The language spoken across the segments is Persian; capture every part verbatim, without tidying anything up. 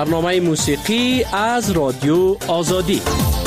برنامه موسیقی از رادیو آزادی.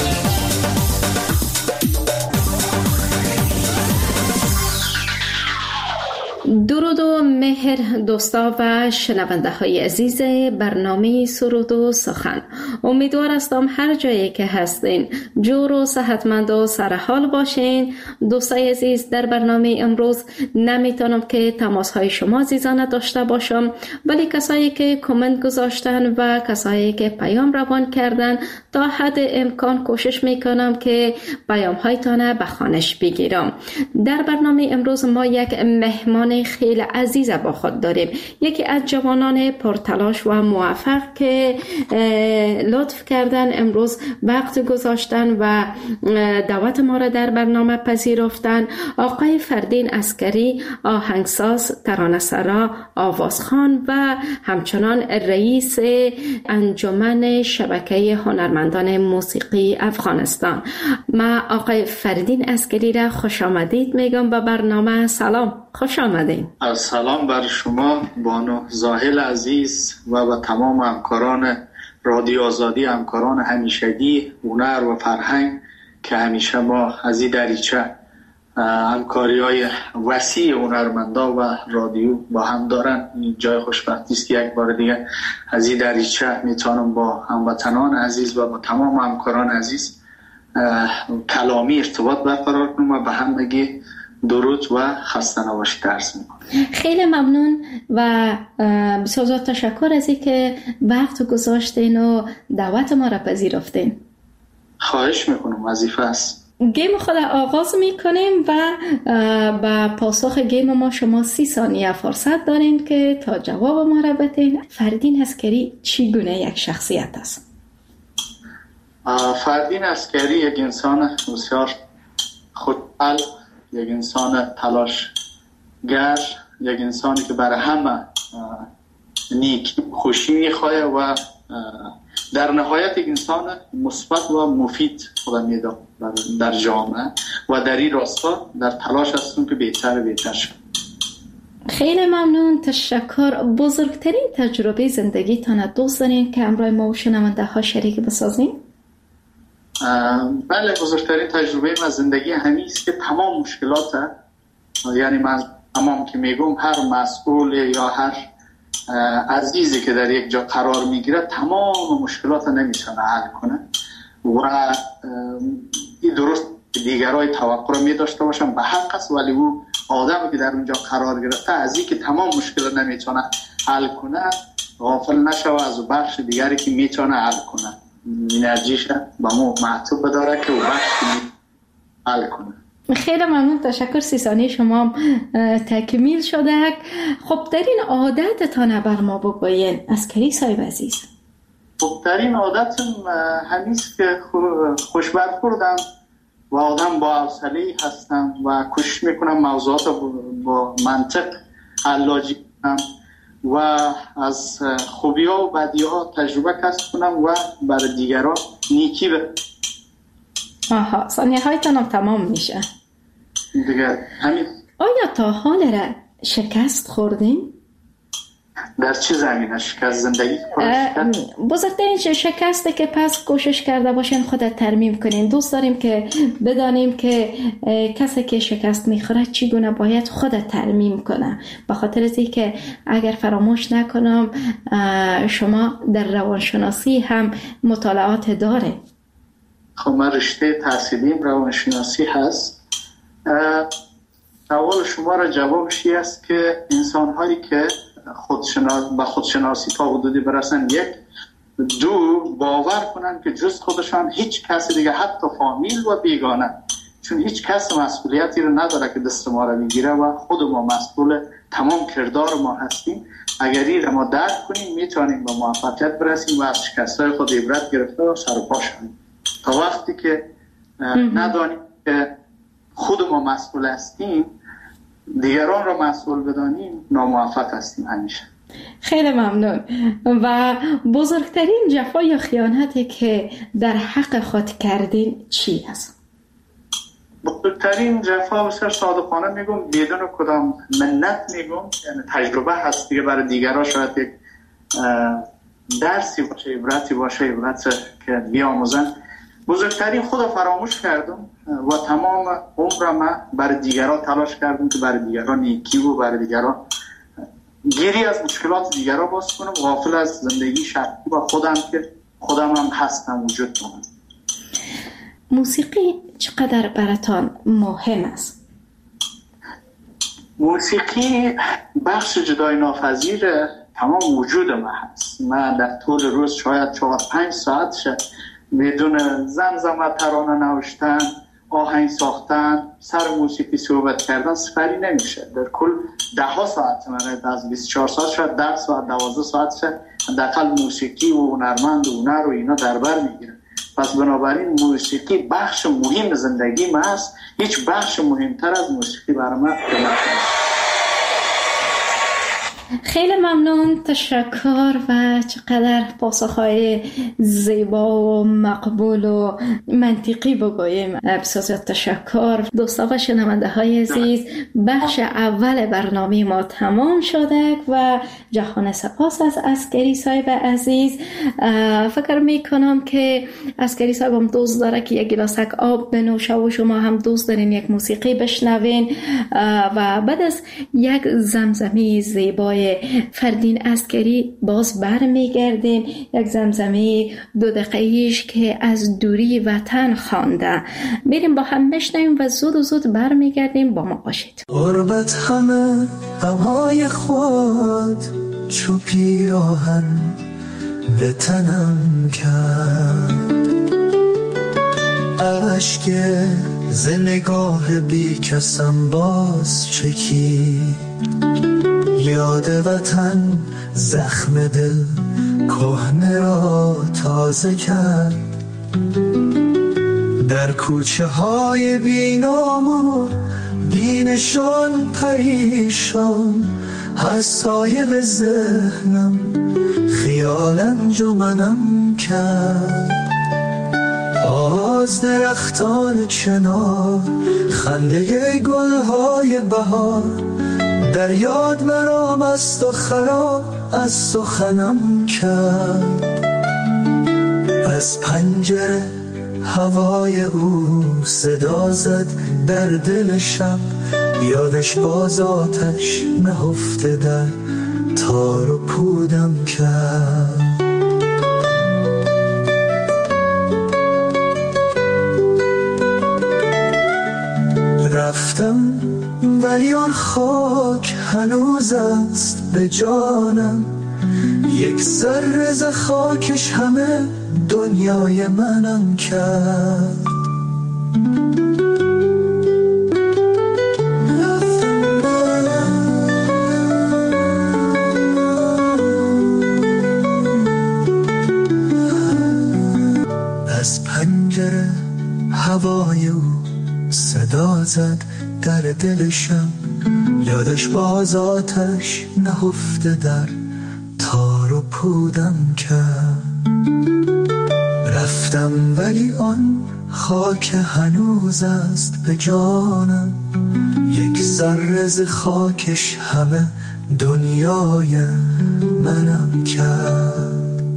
درود و مهر دوستا و شنونده های عزیز برنامه سرود و سخن. امیدوار هستم هر جایی که هستین جور و صحتمند و سرحال باشین. دوستای عزیز، در برنامه امروز نمیتونم که تماس های شما عزیزان داشته باشم، ولی کسایی که کامنت گذاشتن و کسایی که پیام روان کردن تا حد امکان کوشش میکنم که پیام هایتان به خوانش بگیرم. در برنامه امروز ما یک مهمان خیلی عزیز با خود داریم، یکی از جوانان پرتلاش و موفق که لطف کردن امروز وقت گذاشتن و دعوت ما را در برنامه پذیرفتن. آقای فردین عسکری، آهنگساز، ترانه‌سرا، آوازخوان و همچنان رئیس انجمن شبکه هنرمندان موسیقی افغانستان. ما آقای فردین عسکری را خوش آمدید میگم به برنامه. سلام، خوش آمدید. سلام بر شما بانو زاهل عزیز و به تمام همکاران رادیو آزادی، همکاران همیشگی هنر و فرهنگ که همیشه ما از این دریچه همکاری های وسیع هنرمندا و رادیو با هم دارن. این جای خوشبختی است که یک بار دیگه از این دریچه میتونم با هموطنان عزیز و با تمام همکاران عزیز کلامی ارتباط برقرار کنم و به همگی درود و خسته نباشید عرض میکنم. خیلی ممنون و بسیار تشکر از اینکه وقت گذاشتین و دعوت ما را پذیرفتین. خواهش میکنم، وظیفه است. گیم خود آغاز میکنیم و با پاسخ گیم ما شما سی ثانیه فرصت دارین که تا جواب ما را بدین. فردین عسکری چگونه یک شخصیت است؟ فردین عسکری یک انسان بسیار خودپل، یک انسان تلاشگر، یک انسانی که برای همه نیکی خوشی میخواه و در نهایت یک انسان مثبت و مفید خودم میدم در جامعه و در این راستا در تلاش هستم که بهتر و بهتر شد. خیلی ممنون، تشکر. بزرگترین تجربه زندگیتان دوست دارین که همراه ما و شنونده ها شریک بسازین؟ بله، بزرگترین تجربه من زندگی همین است که تمام مشکلات، یعنی من تمام که میگم هر مسئول یا هر عزیزی که در یک جا قرار میگیره تمام مشکلات نمیتونه حل کنه و این درست دیگرای توقع رو میداشته باشن به حق است، ولی او آدمی که در اونجا قرار گرفته از این که تمام مشکلات نمیتونه حل کنه غافل نشه و از بخش دیگری که میتونه حل کنه انرژیش با مو معطوب بداره که او بخش حل کنه. خیلی ممنون، تشکر. سی ثانیه شما تکمیل شده. خب در این عادتتان بر ما بگوین عسکری صاحب عزیز. خب در این عادتم همیست که خوشبرخوردم و آدم با حوصله هستم و کوشش میکنم موضوعات با منطق حلاجی کنم و از خوبی ها و بدی ها تجربه کسب کنم و برای دیگران نیکی به آها، ثانیه هایتان تمام میشه دیگر همین. آیا تا حال را شکست خوردین؟ در چه زمینه شکست؟ زندگی شکست؟ بزرگترین شکسته که پس کوشش کرده باشین خودت ترمیم کنین. دوست داریم که بدانیم که کسی که شکست میخوره چگونه باید خودت ترمیم کنه، به خاطر از اینکه اگر فراموش نکنم شما در روانشناسی هم مطالعات داره. خب من رشته تحصیلیم روانشناسی هست. سوال شما را جوابش این است که انسان هایی که خودشناس با خودشناسی تا حدودی برسن، یک دو باور کنن که جز خودشان هیچ کس دیگه حتی فامیل و بیگانه، چون هیچ کس مسئولیتی رو نداره که دست ما رو بگیره و خود ما مسئول تمام کردار ما هستیم. اگر این رو ما درک کنیم میتونیم به موفقیت برسیم و از شکست‌های خود عبرت گرفته و سر و پا شویم. تا وقتی که ندانیم که خود ما مسئول هستیم، دیگران را مسئول بدانیم، ناموفق هستیم همیشه. خیلی ممنون. و بزرگترین جفا یا خیانتی که در حق خود کردین چی است؟ بزرگترین جفا بسیار صادقانه میگم، بدون کدام منت میگم، یعنی تجربه هست دیگه برای دیگران شاید یک درسی باشه، عبرتی باشه، عبرت که بیاموزن. بزرگترین خود فراموش کردم و تمام عمرم برای دیگران تلاش کردم که برای دیگران نیکی و برای دیگران گیری از مشکلات دیگران باز کنم، غافل از زندگی شخصی و خودم که خودم هم هستم وجود دارم. موسیقی چقدر براتان مهم است؟ موسیقی بخش جدای ناپذیر تمام وجود من هست. من در طول روز شاید چهار پنج ساعت شد بدون زمزمه، ترانه نوشتن، آهنگ ساختن، سر موسیقی صحبت کردن سپری نمیشه. در کل ده ها ساعت من از بیست و چهار ساعت شاید ده ساعت دوازده ساعت شد حداقل موسیقی و هنرمند و هنر و اینا در بر میگیره. پس بنابراین موسیقی بخش مهم زندگی من است. هیچ بخش مهمتر از موسیقی برای من نیست. خیلی ممنون، تشکر و چقدر پاسخهای زیبا و مقبول و منطقی بگوییم. بسیار تشکر. دوستان و شنونده های عزیز، بخش اول برنامه ما تمام شده و جهان سپاس از عسکری صاحب عزیز. فکر می کنم که عسکری صاحب هم دوست داره که یک گلاسک آب بنوشه و شما هم دوست دارین یک موسیقی بشنوین و بعد از یک زمزمه زیبای فردین عسکری باز برمیگردیم. یک زمزمه دو دقیقه‌ایش که از دوری وطن خوانده. بریم با هم بشنویم و زود و زود برمیگردیم. با ما باشید. غربت همه غمهای خود چو پیراهن به تنم کرد، اشک ز نگاه بی کسم باز چکید، یاد وطن زخم دل کهنه را تازه کرد. در کوچه های بی نام و بی نشان پریشان، از سایه ذهنم خیال انجمنم کرد. آواز درختان چنار، خنده گلهای بهار، در یاد مرا مست و خراب از سخنم کرد. از پنجره هوای او صدا زد در دل شب، یادش باز آتش نهفته در تار و پودم کرد. رفتم ولی آن خاک هنوز است به جانم، یک ذره ز خاکش همه دنیای منم کرد. از پنجره هوای او صدا زد در دلشم، یادش باز آتش نهفته در تار و پودم کرد. رفتم ولی آن خاک هنوز است به جانم، یک ذره ز خاکش همه دنیای منم کرد.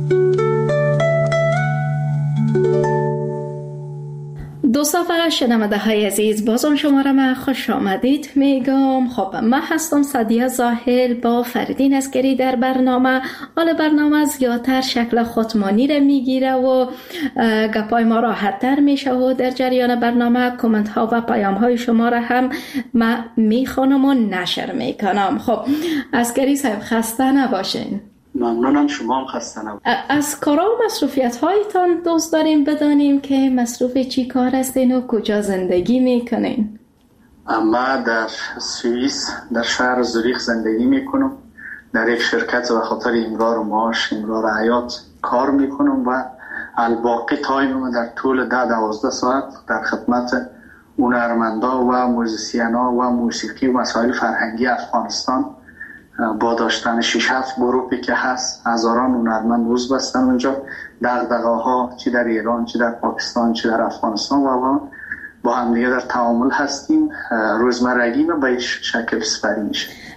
دوستان و شنونده های عزیز، بازم شما را من خوش آمدید میگم. خب من هستم سعدیه زاهل با فردین عسکری در برنامه. حال برنامه زیادتر شکل خودمانی را میگیره و گپای ما راحت تر میشه و در جریان برنامه کامنت ها و پیام های شما را هم من میخوانم و نشر میکنم. خب عسکری صاحب خسته نباشین. ممنونم، شما هم خسته نباشید. از کارا و مصروفیت هایتان دوست داریم بدانیم که مصروف چی کار هستین و کجا زندگی میکنین؟ اما در سوئیس در شهر زوریخ زندگی میکنم. در یک شرکت و خاطر امرار معاش، امرار حیات کار میکنم و الباقی تایم در طول ده دوازده ساعت در خدمت هنرمندا و موزیسینا و موسیقی و مسائل فرهنگی افغانستان با داشتن شش هفت گروپی که هست، هزاران هنرمند روز بستن اونجا. دغدغه‌ها چی در ایران، چی در پاکستان، چی در افغانستان و با هم دیگه در تعامل هستیم. روزمرگی ما به این شکل سپری میشه.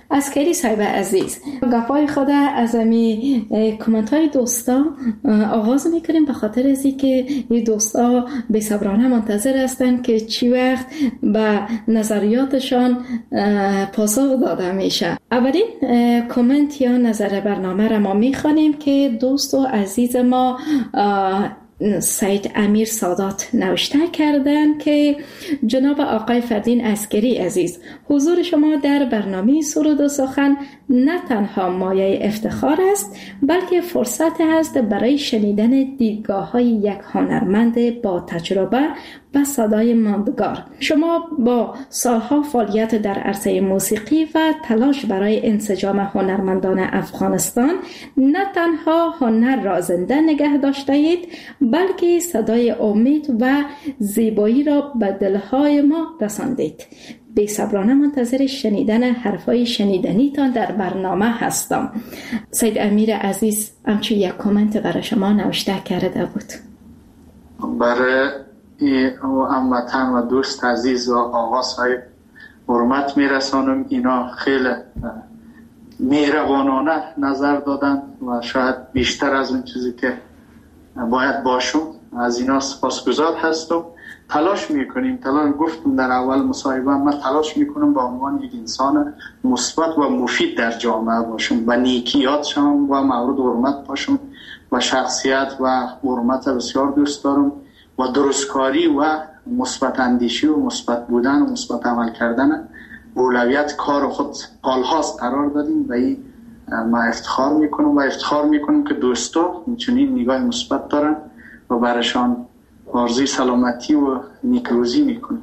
عسکری صاحب عزیز، گپای خود از امی کامنت های دوستا آغاز میکنیم، به خاطر از که این دوستا بی‌صبرانه منتظر هستند که چی وقت به نظریاتشان پاسخ داده میشه. اولین کامنت یا نظر برنامه را ما میخوانیم که دوست و عزیز ما سید امیر سادات نوشته کردن که جناب آقای فردین عسکری عزیز، حضور شما در برنامه سرود و سخن نه تنها مایه افتخار است بلکه فرصت است برای شنیدن دیدگاه های یک هنرمند با تجربه و صدای ماندگار. شما با سالها فعالیت در عرصه موسیقی و تلاش برای انسجام هنرمندان افغانستان نه تنها هنر را زنده نگه داشته اید بلکه صدای امید و زیبایی را به دلهای ما رساندید. بی‌صبرانه منتظر شنیدن حرفای شنیدنی تان در برنامه هستم. سید امیر عزیز همچی یک کامنت برای شما نوشته کرده بود. برای هموطن و دوست عزیز و آقا صاحب حرمت میرسانم. اینا خیلی مهربانانه نظر دادن و شاید بیشتر از اون چیزی که باید باشم از اینا سپاسگزار هستم. تلاش میکنیم، تلاش گفتم در اول مصاحبه، من تلاش میکنم با عنوان یک انسان مثبت و مفید در جامعه باشم و نیکیات شم و مورد حرمت باشم و شخصیت و حرمت بسیار دوست دارم و درستکاری و مثبت اندیشی و مثبت بودن و مثبت عمل کردن اولویت کار خود حالهاست قرار دادیم و این ما افتخار میکنم و افتخار میکنم که دوستا چنین نگاه مثبت دارن و برشان آرزوی سلامتی و نیکروزی میکنم.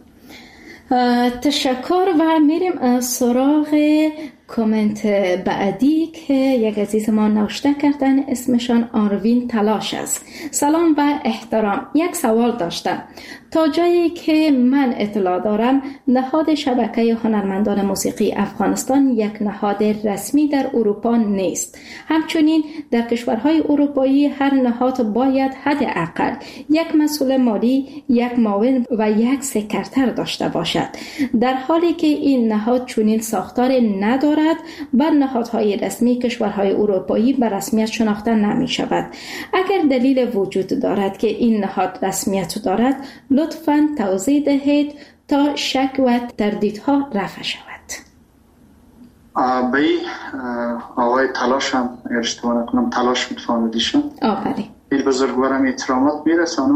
تشکر و میریم سراغ کامنت بعدی که یک عزیز ما نوشته کردن، اسمشان آروین تلاش است. سلام و احترام، یک سوال داشتم. تا جایی که من اطلاع دارم نهاد شبکه هنرمندان موسیقی افغانستان یک نهاد رسمی در اروپا نیست. همچنین در کشورهای اروپایی هر نهاد باید حداقل یک مسئول مالی، یک معاون و یک سکرتر داشته باشد. در حالی که این نهاد چنین ساختار ندارد و نهادهای رسمی کشورهای اروپایی به رسمیت شناخته نمی شود. اگر دلیل وجود دارد که این نهاد رسمیت دارد لطفاً توضیح دهید تا شک و تردیدها رفع شود. به آقای تلاش هم اشتباه نکنم تلاش متفاهمیدیشم آفرین این بزرگوارم احترامات میرسانم.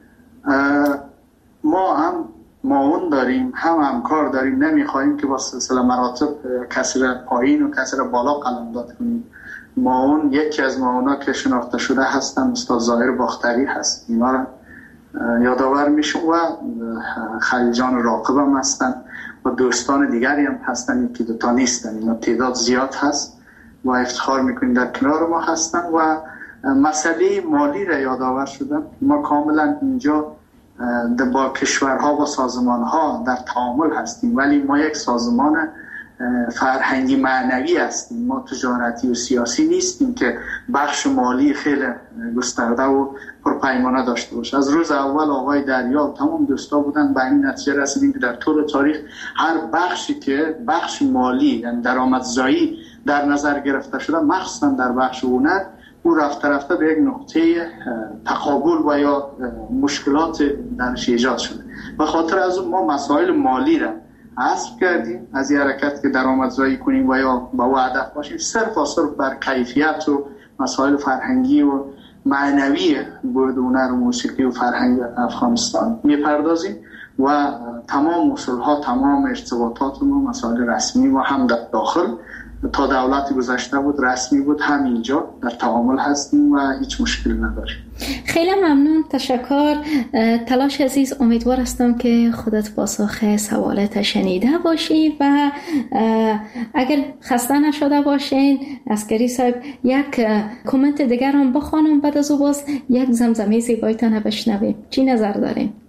ما هم معاون داریم، هم همکار داریم، نمیخواهیم که با سلسله مراتب کسی را پایین و کسی را بالا قلمداد کنیم. معاون یکی از معاونا که شناخته شده هستن استاد ظاهر باختری هست، اینا را یادآور میشم و خلیل جان راقب هم هستن و دوستان دیگری هم هستن، یکی دو تا نیستن، اینا تعداد زیاد هست و افتخار میکنیم در کنار ما هستن. و مسئله مالی را یادآور شدم. ما کاملا اینجا با کشورها و سازمانها در تعامل هستیم ولی ما یک سازمان فرهنگی معنوی هستیم، ما تجارتی و سیاسی نیستیم که بخش مالی خیلی گسترده و پرپیمانه داشته باشه. از روز اول آقای دریال تمام دوستا بودن به این نتیجه رسیدیم که در طول تاریخ هر بخشی که بخش مالی یعنی درآمدزایی در نظر گرفته شده مخصوصا در بخش هنر او رفته رفته به یک نقطه تقابل و یا مشکلات درش ایجاد شده. به خاطر از اون ما مسائل مالی را حذف کردیم از این حرکت که درآمدزایی کنیم و یا با او هدف باشیم، صرف و صرف بر کیفیت و مسائل فرهنگی و معنوی بود هنر و موسیقی و فرهنگ افغانستان میپردازیم و تمام اصولها، تمام ارتباطات ما مسائل رسمی و هم در داخل تا دولت گذشته بود رسمی بود هم اینجا در تعامل هستیم و هیچ مشکلی نداریم. خیلی ممنون، تشکر. تلاش عزیز، امیدوار هستم که خودت پاسخ سوالات شنیده باشی و اگر خسته نشده باشین عسکری صاحب یک کامنت دیگر هم بخوانم بعد از او باز یک زمزمه زیبایتان بشنویم. چی نظر دارین؟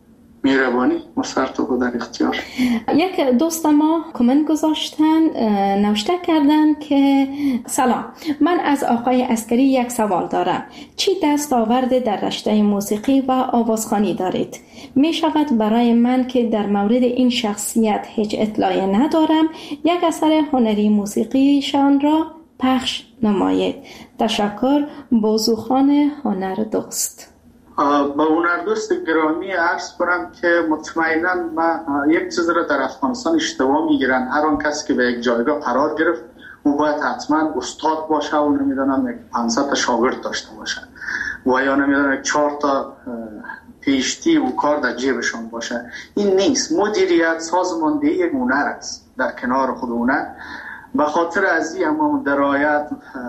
مهربانی مسرتو در اختیار. یک دوست ما کامنت گذاشتن، نوشته کردن که سلام، من از آقای عسکری یک سوال دارم. چی دستاورد در رشته موسیقی و آوازخوانی دارید؟ می شود برای من که در مورد این شخصیت هیچ اطلاعی ندارم یک اثر هنری موسیقیشان را پخش نمایید؟ تشکر. بازوخان هنر دوست. با هنر دوست گرامی عرض کنم که مطمئناً من یک چیز را در افغانستان اشتباه میگیرن. هر آن کسی که به یک جایگاه قرار گرفت او باید حتما استاد باشه و نمیدونم یک پانصد تا شاگرد داشته باشه و یا نمیدونم یک چهار تا پیشتی و کار در جیبشون باشه. این نیست. مدیریت، سازماندهی یک هنر است در کنار خود هنر. به خاطر از این اما درایت،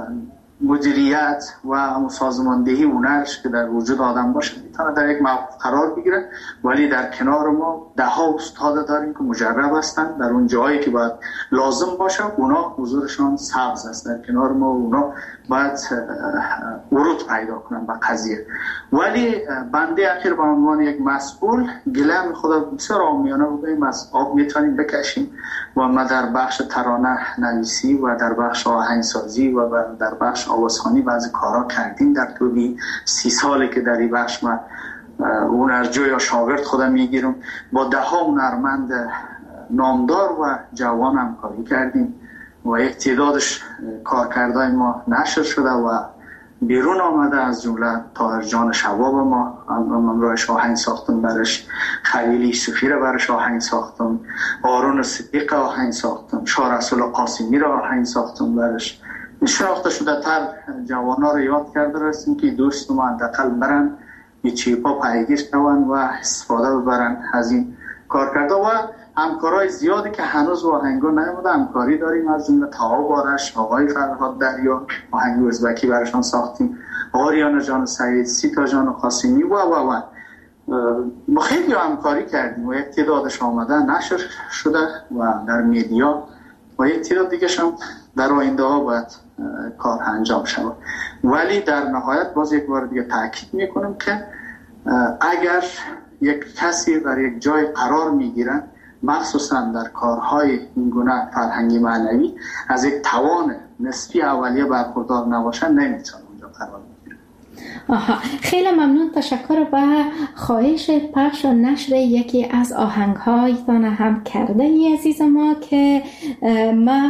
مدیریت و سازماندهی هنرش که در وجود آدم باشه میتونه در یک موقف قرار بگیره، ولی در کنار ما ده ها استاد داریم که مجرب هستن در اون جایی که باید لازم باشه اونا حضورشان سبز است در کنار ما، اونا باید ورود پیدا کنن به قضیه. ولی بنده اخیر به عنوان یک مسئول گلم خود بسیار عامیانه بودیم از آب میتونیم بکشیم و ما در بخش ترانه نویسی و در بخش آهنگسازی و در بخش آوازخوانی بعضی کارا کردیم در طول سی سالی که در این بخش ما هنرجو یا شاگرد خودم میگیرم. با ده ها هنرمند نامدار و جوان همکاری کردیم و یک تعدادش کارکردهای ما نشر شده و بیرون آمده، از جمله طاهر جان شواب ما امروز آهنگ ساختم برش، خلیلی یوسفی رو برش آهنگ ساختم، آرون صدیق آهنگ ساختم، شاه رسول قاسمی رو آهنگ ساخته برش. شناخته شده تر جوانا رو یاد کرده رسیم که دوست ما اندقل برن یه چیپا پیگیر شون و استفاده ببرن از این کار کرده و همکارای زیادی که هنوز آهنگو نیامده همکاری داریم، از جمله تاها بارش، آقای فرهاد دریا آهنگ ازبکی برشان ساختیم، آریانا جان سعید، سیتا جان قاسمی و و و با خیلی همکاری کردیم و یک تعدادش آمده نشر شده و در میدیا و یک تعداد دیگه هم در آینده ها باید کار انجام شود. ولی در نهایت باز یک بار دیگه تاکید میکنم که اگر یک کسی در یک جای قرار میگیرن مخصوصا در کارهای این گونه فرهنگی معنوی از یک توان نسبی اولیه برخوردار نباشن نمیتونه اونجا قرار بگیره. آها، خیلی ممنون. تشکر و خواهش پخش و نشر یکی از آهنگ‌هایتان هم کرده ای عزیز ما که ما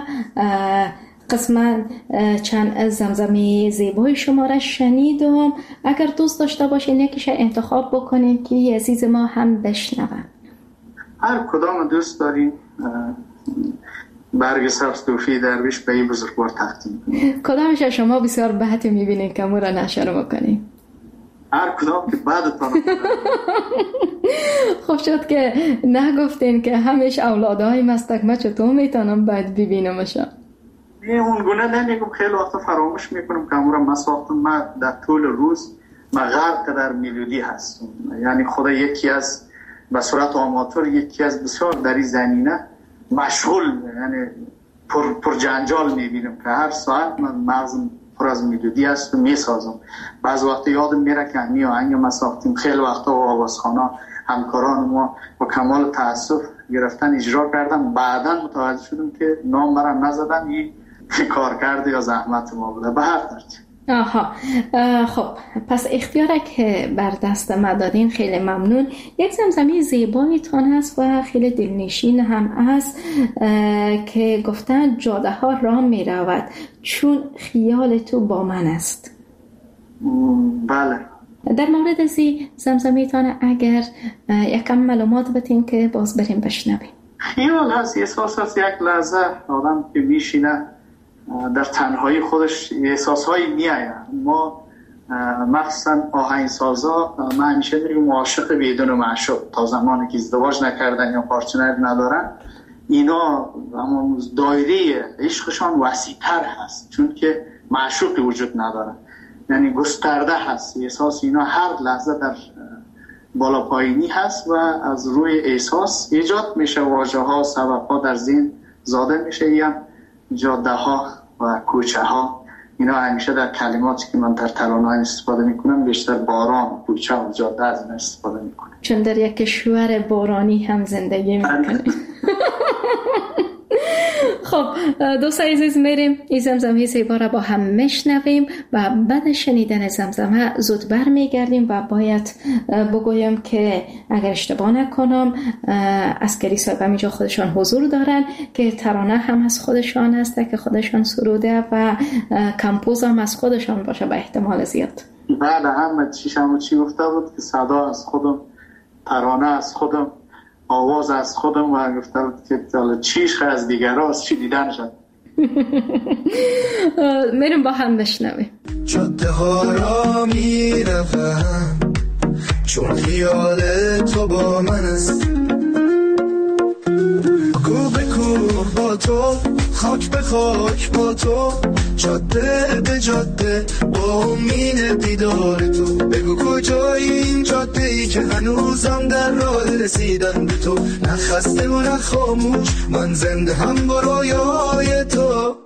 قسما چند زمزمه زیبای شما را شنیدم. اگر دوست داشته باشین یکیش انتخاب بکنین که عزیز ما هم بشنون. هر کدام دوست داریم برگ سبز توفی درویش به این بزرگوار تقدیم کنیم. کدامش شما بسیار بحثی میبینید که ما را نشر بکنیم؟ هر کدام که بعدتان خوب شد که نگفتین که همیش اولادهای مستک ما چطور میتونم باید ببینمشا. نه اون گونه نمیگم، خیلی وقتا فراموش میکنم که امورا ما ساختم. ما در طول روز ما غرق در میلودی هستم، یعنی خدا یکی از به صورت آماتور یکی از بسیار در این زمینه مشغول، یعنی پر, پر جنجال میبینم که هر ساعت من مغزم پر از میلودی هست و میسازم. بعض وقت یادم میره که همی آهنگ ما ساختیم، خیلی وقتا و آوازخوانا همکاران ما با کمال تأسف گرفتن اجرا کردم، بعدا متوجه شدم که نام برم نزدن، این کار کرده یا زحمت ما بوده. به هر ترتیب آها، خب پس اختیاره که بر دست ما دادین خیلی ممنون. یک زمزمه زیبایتان هست و خیلی دلنشین هم است که گفتن جاده ها راه می رود چون خیال تو با من است. بله، در مورد از این زمزمه تان اگر یکم معلومات بتین که باز بریم بشنویم. خیال هست، احساس هست، یک لحظه آدم که میشینه در تنهایی خودش احساسهایی میآید. ما مخصوصا آهنگسازا ما همیشه میگیم عاشق بدون معشوق، تا زمانی که ازدواج نکردن یا پارتنر ندارن اینا اما دایره عشقشان وسیع‌تر هست چون که معشوقی وجود نداره، یعنی گسترده هست. احساس اینا هر لحظه در بالا پایینی هست و از روی احساس ایجاد میشه واژه ها، سبب ها در ذهن زاده میشه، یا جاده ها و کوچه ها اینا همیشه در کلماتی که من در ترانه‌ها استفاده میکنم بیشتر باران، کوچه و جاده از این استفاده میکنم، چون در یک کشور بارانی هم زندگی میکنیم. خب دوستان عزیز، میریم این زمزمه زیبا را با هم میشنویم و بعد شنیدن زمزمه زود برمیگردیم و باید بگویم که اگر اشتباه نکنم عسکری صاحب اینجا خودشان حضور دارن که ترانه هم از خودشان هست که خودشان سروده و کمپوز هم از خودشان باشه به احتمال زیاد. بله، هم چیشم چی گفته بود که صدا از خودم، ترانه از خودم، آواز از خودم و گفته بود که چیش از دیگر هاست چی دیدن شد. میریم با هم بشنویم. جاده ها را میروم چون خیال تو با من است، کوه به کوه با تو، خاک به خاک با تو، جاده به جاده با امید دیدار تو. بگو کجایی این جاده ای که هنوزم در راه رسیدن به تو، نه خسته و نه خاموش، من زنده هم با رویای تو.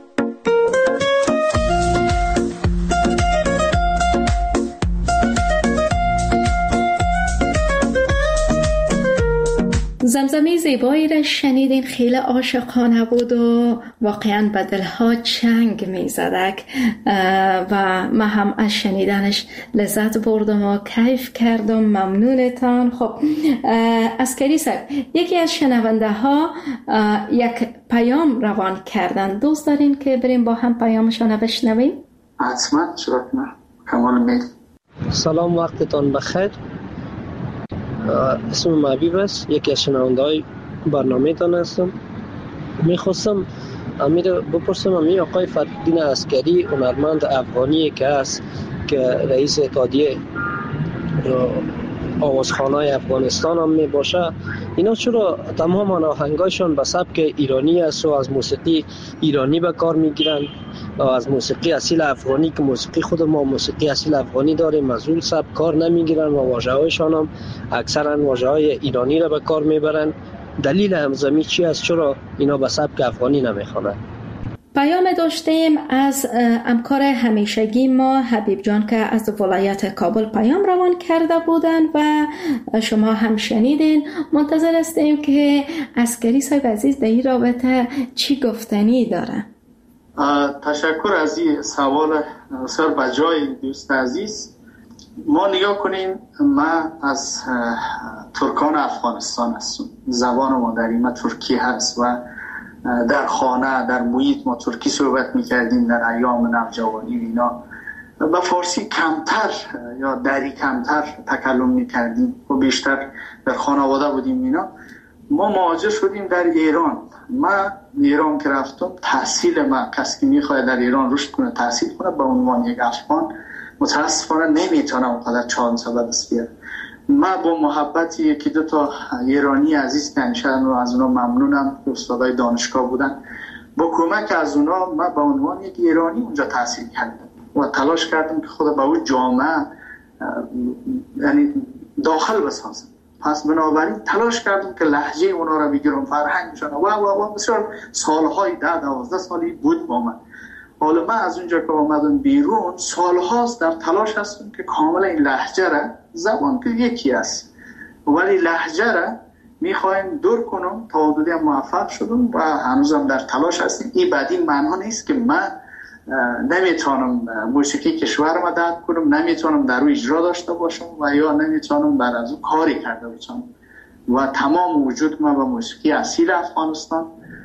زمزمه زیبایی را شنیدین، خیلی عاشقانه بود و واقعا به دلها چنگ می زدک و من هم از شنیدنش لذت بردم و کیف کردم. ممنونتان. خب عسکری صاحب، یکی از شنونده ها یک پیام روان کردن، دوست دارین که بریم با هم پیامشان بشنویم؟ حتما، چرا نه، کمال میل. سلام، وقتتان بخیر. اسم محبیب است، یکی از شنونده های برنامه تان هستم. میخواستم امیر بپرسم، امیر آقای فرخ‌الدین عسکری هنرمند افغانی که است که رئیس اتحادیه آوازخوان‌های افغانستان هم می باشه، اینا چرا تمام آهنگایشان به سبک ایرانی است و از موسیقی ایرانی به کار میگیرن و از موسیقی اصیل افغانی که موسیقی خود ما موسیقی اصیل افغانی داریم از اون سبک کار نمیگیرن و واژه‌هایشان هم اکثرا واژه‌های ایرانی را به کار میبرن؟ دلیل همزمی چی است؟ چرا اینا به سبک افغانی نمیخوانند؟ پیام داشتیم از همکار همیشگی ما حبیب جان که از ولایت کابل پیام روان کرده بودن و شما هم شنیدین. منتظر هستیم که عسکری صاحب عزیز در این رابطه چی گفتنی داره. تشکر از این سوال سر بجای دوست عزیز. ما نگاه کنیم، من از ترکان افغانستان هستم، زبان مادری ما ترکی هست و در خانه در محیط ما ترکی صحبت میکردیم در ایام نوجوانی اینا. با فارسی کمتر یا دری کمتر تکلم میکردیم و بیشتر در خانواده بودیم اینا. ما مهاجر شدیم در ایران. من ایران که رفتم، تحصیل من، کسی که میخواد در ایران رشد کنه تحصیل کنه به عنوان یک افغان متاسفانه نمیتونم اونقدر چانس به دست بیارم. من با محبتی یکی دو تا ایرانی عزیز که همیشه از اونا ممنونم، استادای دانشگاه بودن، با کمک از اونا من به عنوان یک ایرانی اونجا تحصیل کردم و تلاش کردم که خود به اون جامعه یعنی داخل بسازم. پس بنابراین تلاش کردم که لهجه اونا را بگیرم، فرهنگشان و و و بسیار سالهای ده دوازده سالی بود با من. حالا من از اونجا که آمدم بیرون سالهاست در تلاش هستم که کاملا این لهجه را، زبان که یکی است ولی لهجه را میخوایم دور کنم. تا حدودی موفق شدم و هنوزم در تلاش هستیم. این بعد این معنی نیست که من نمیتونم موسیقی کشور ما درک کنم، نمیتونم در روی اجرا داشته باشم و یا نمیتونم بر از اون کاری کرده باشم و تمام وجود من به موسیقی اصیل افغانستان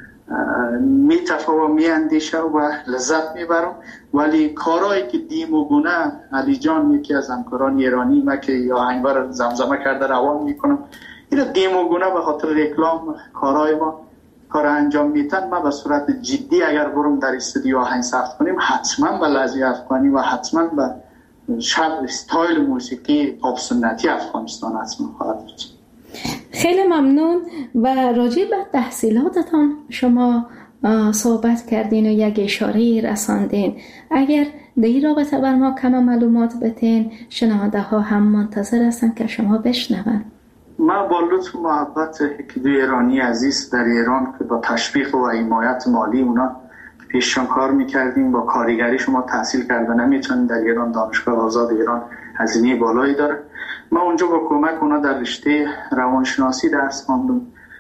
میتفه و میاندیشه و لذت میبرم. ولی کارهایی که دیم و گونه، علی جان یکی از همکاران ایرانی ما که یا آهنگار زمزمه کرده روان میکنم، اینا دیم و گونه به خاطر رکلام کارهای ما کار انجام میتن. من به صورت جدی اگر برم در استودیو آهنگ ضبط کنیم حتما به لهجه افغانی و حتما به شب استایل موسیقی پاپ سنتی افغانستان حتما خواهد بود. خیلی ممنون. و راجع به تحصیلاتتان شما صحبت کردین و یک اشاره رساندین. اگر در این رابطه بر ما کم معلومات بتین، شنونده ها هم منتظر هستن که شما بشنون. من با لطف و محبت یکی دو ایرانی عزیز در ایران که با تشویق و حمایت مالی اونا پیششان کار میکردیم. با کارگری شما تحصیل کرده نمیتونید در ایران، دانشگاه آزاد ایران هزینه بالایی داره. ما اونجا با کمک اونا در رشته روانشناسی درس خواندم،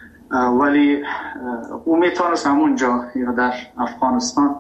ولی او میتونست همونجا یا در افغانستان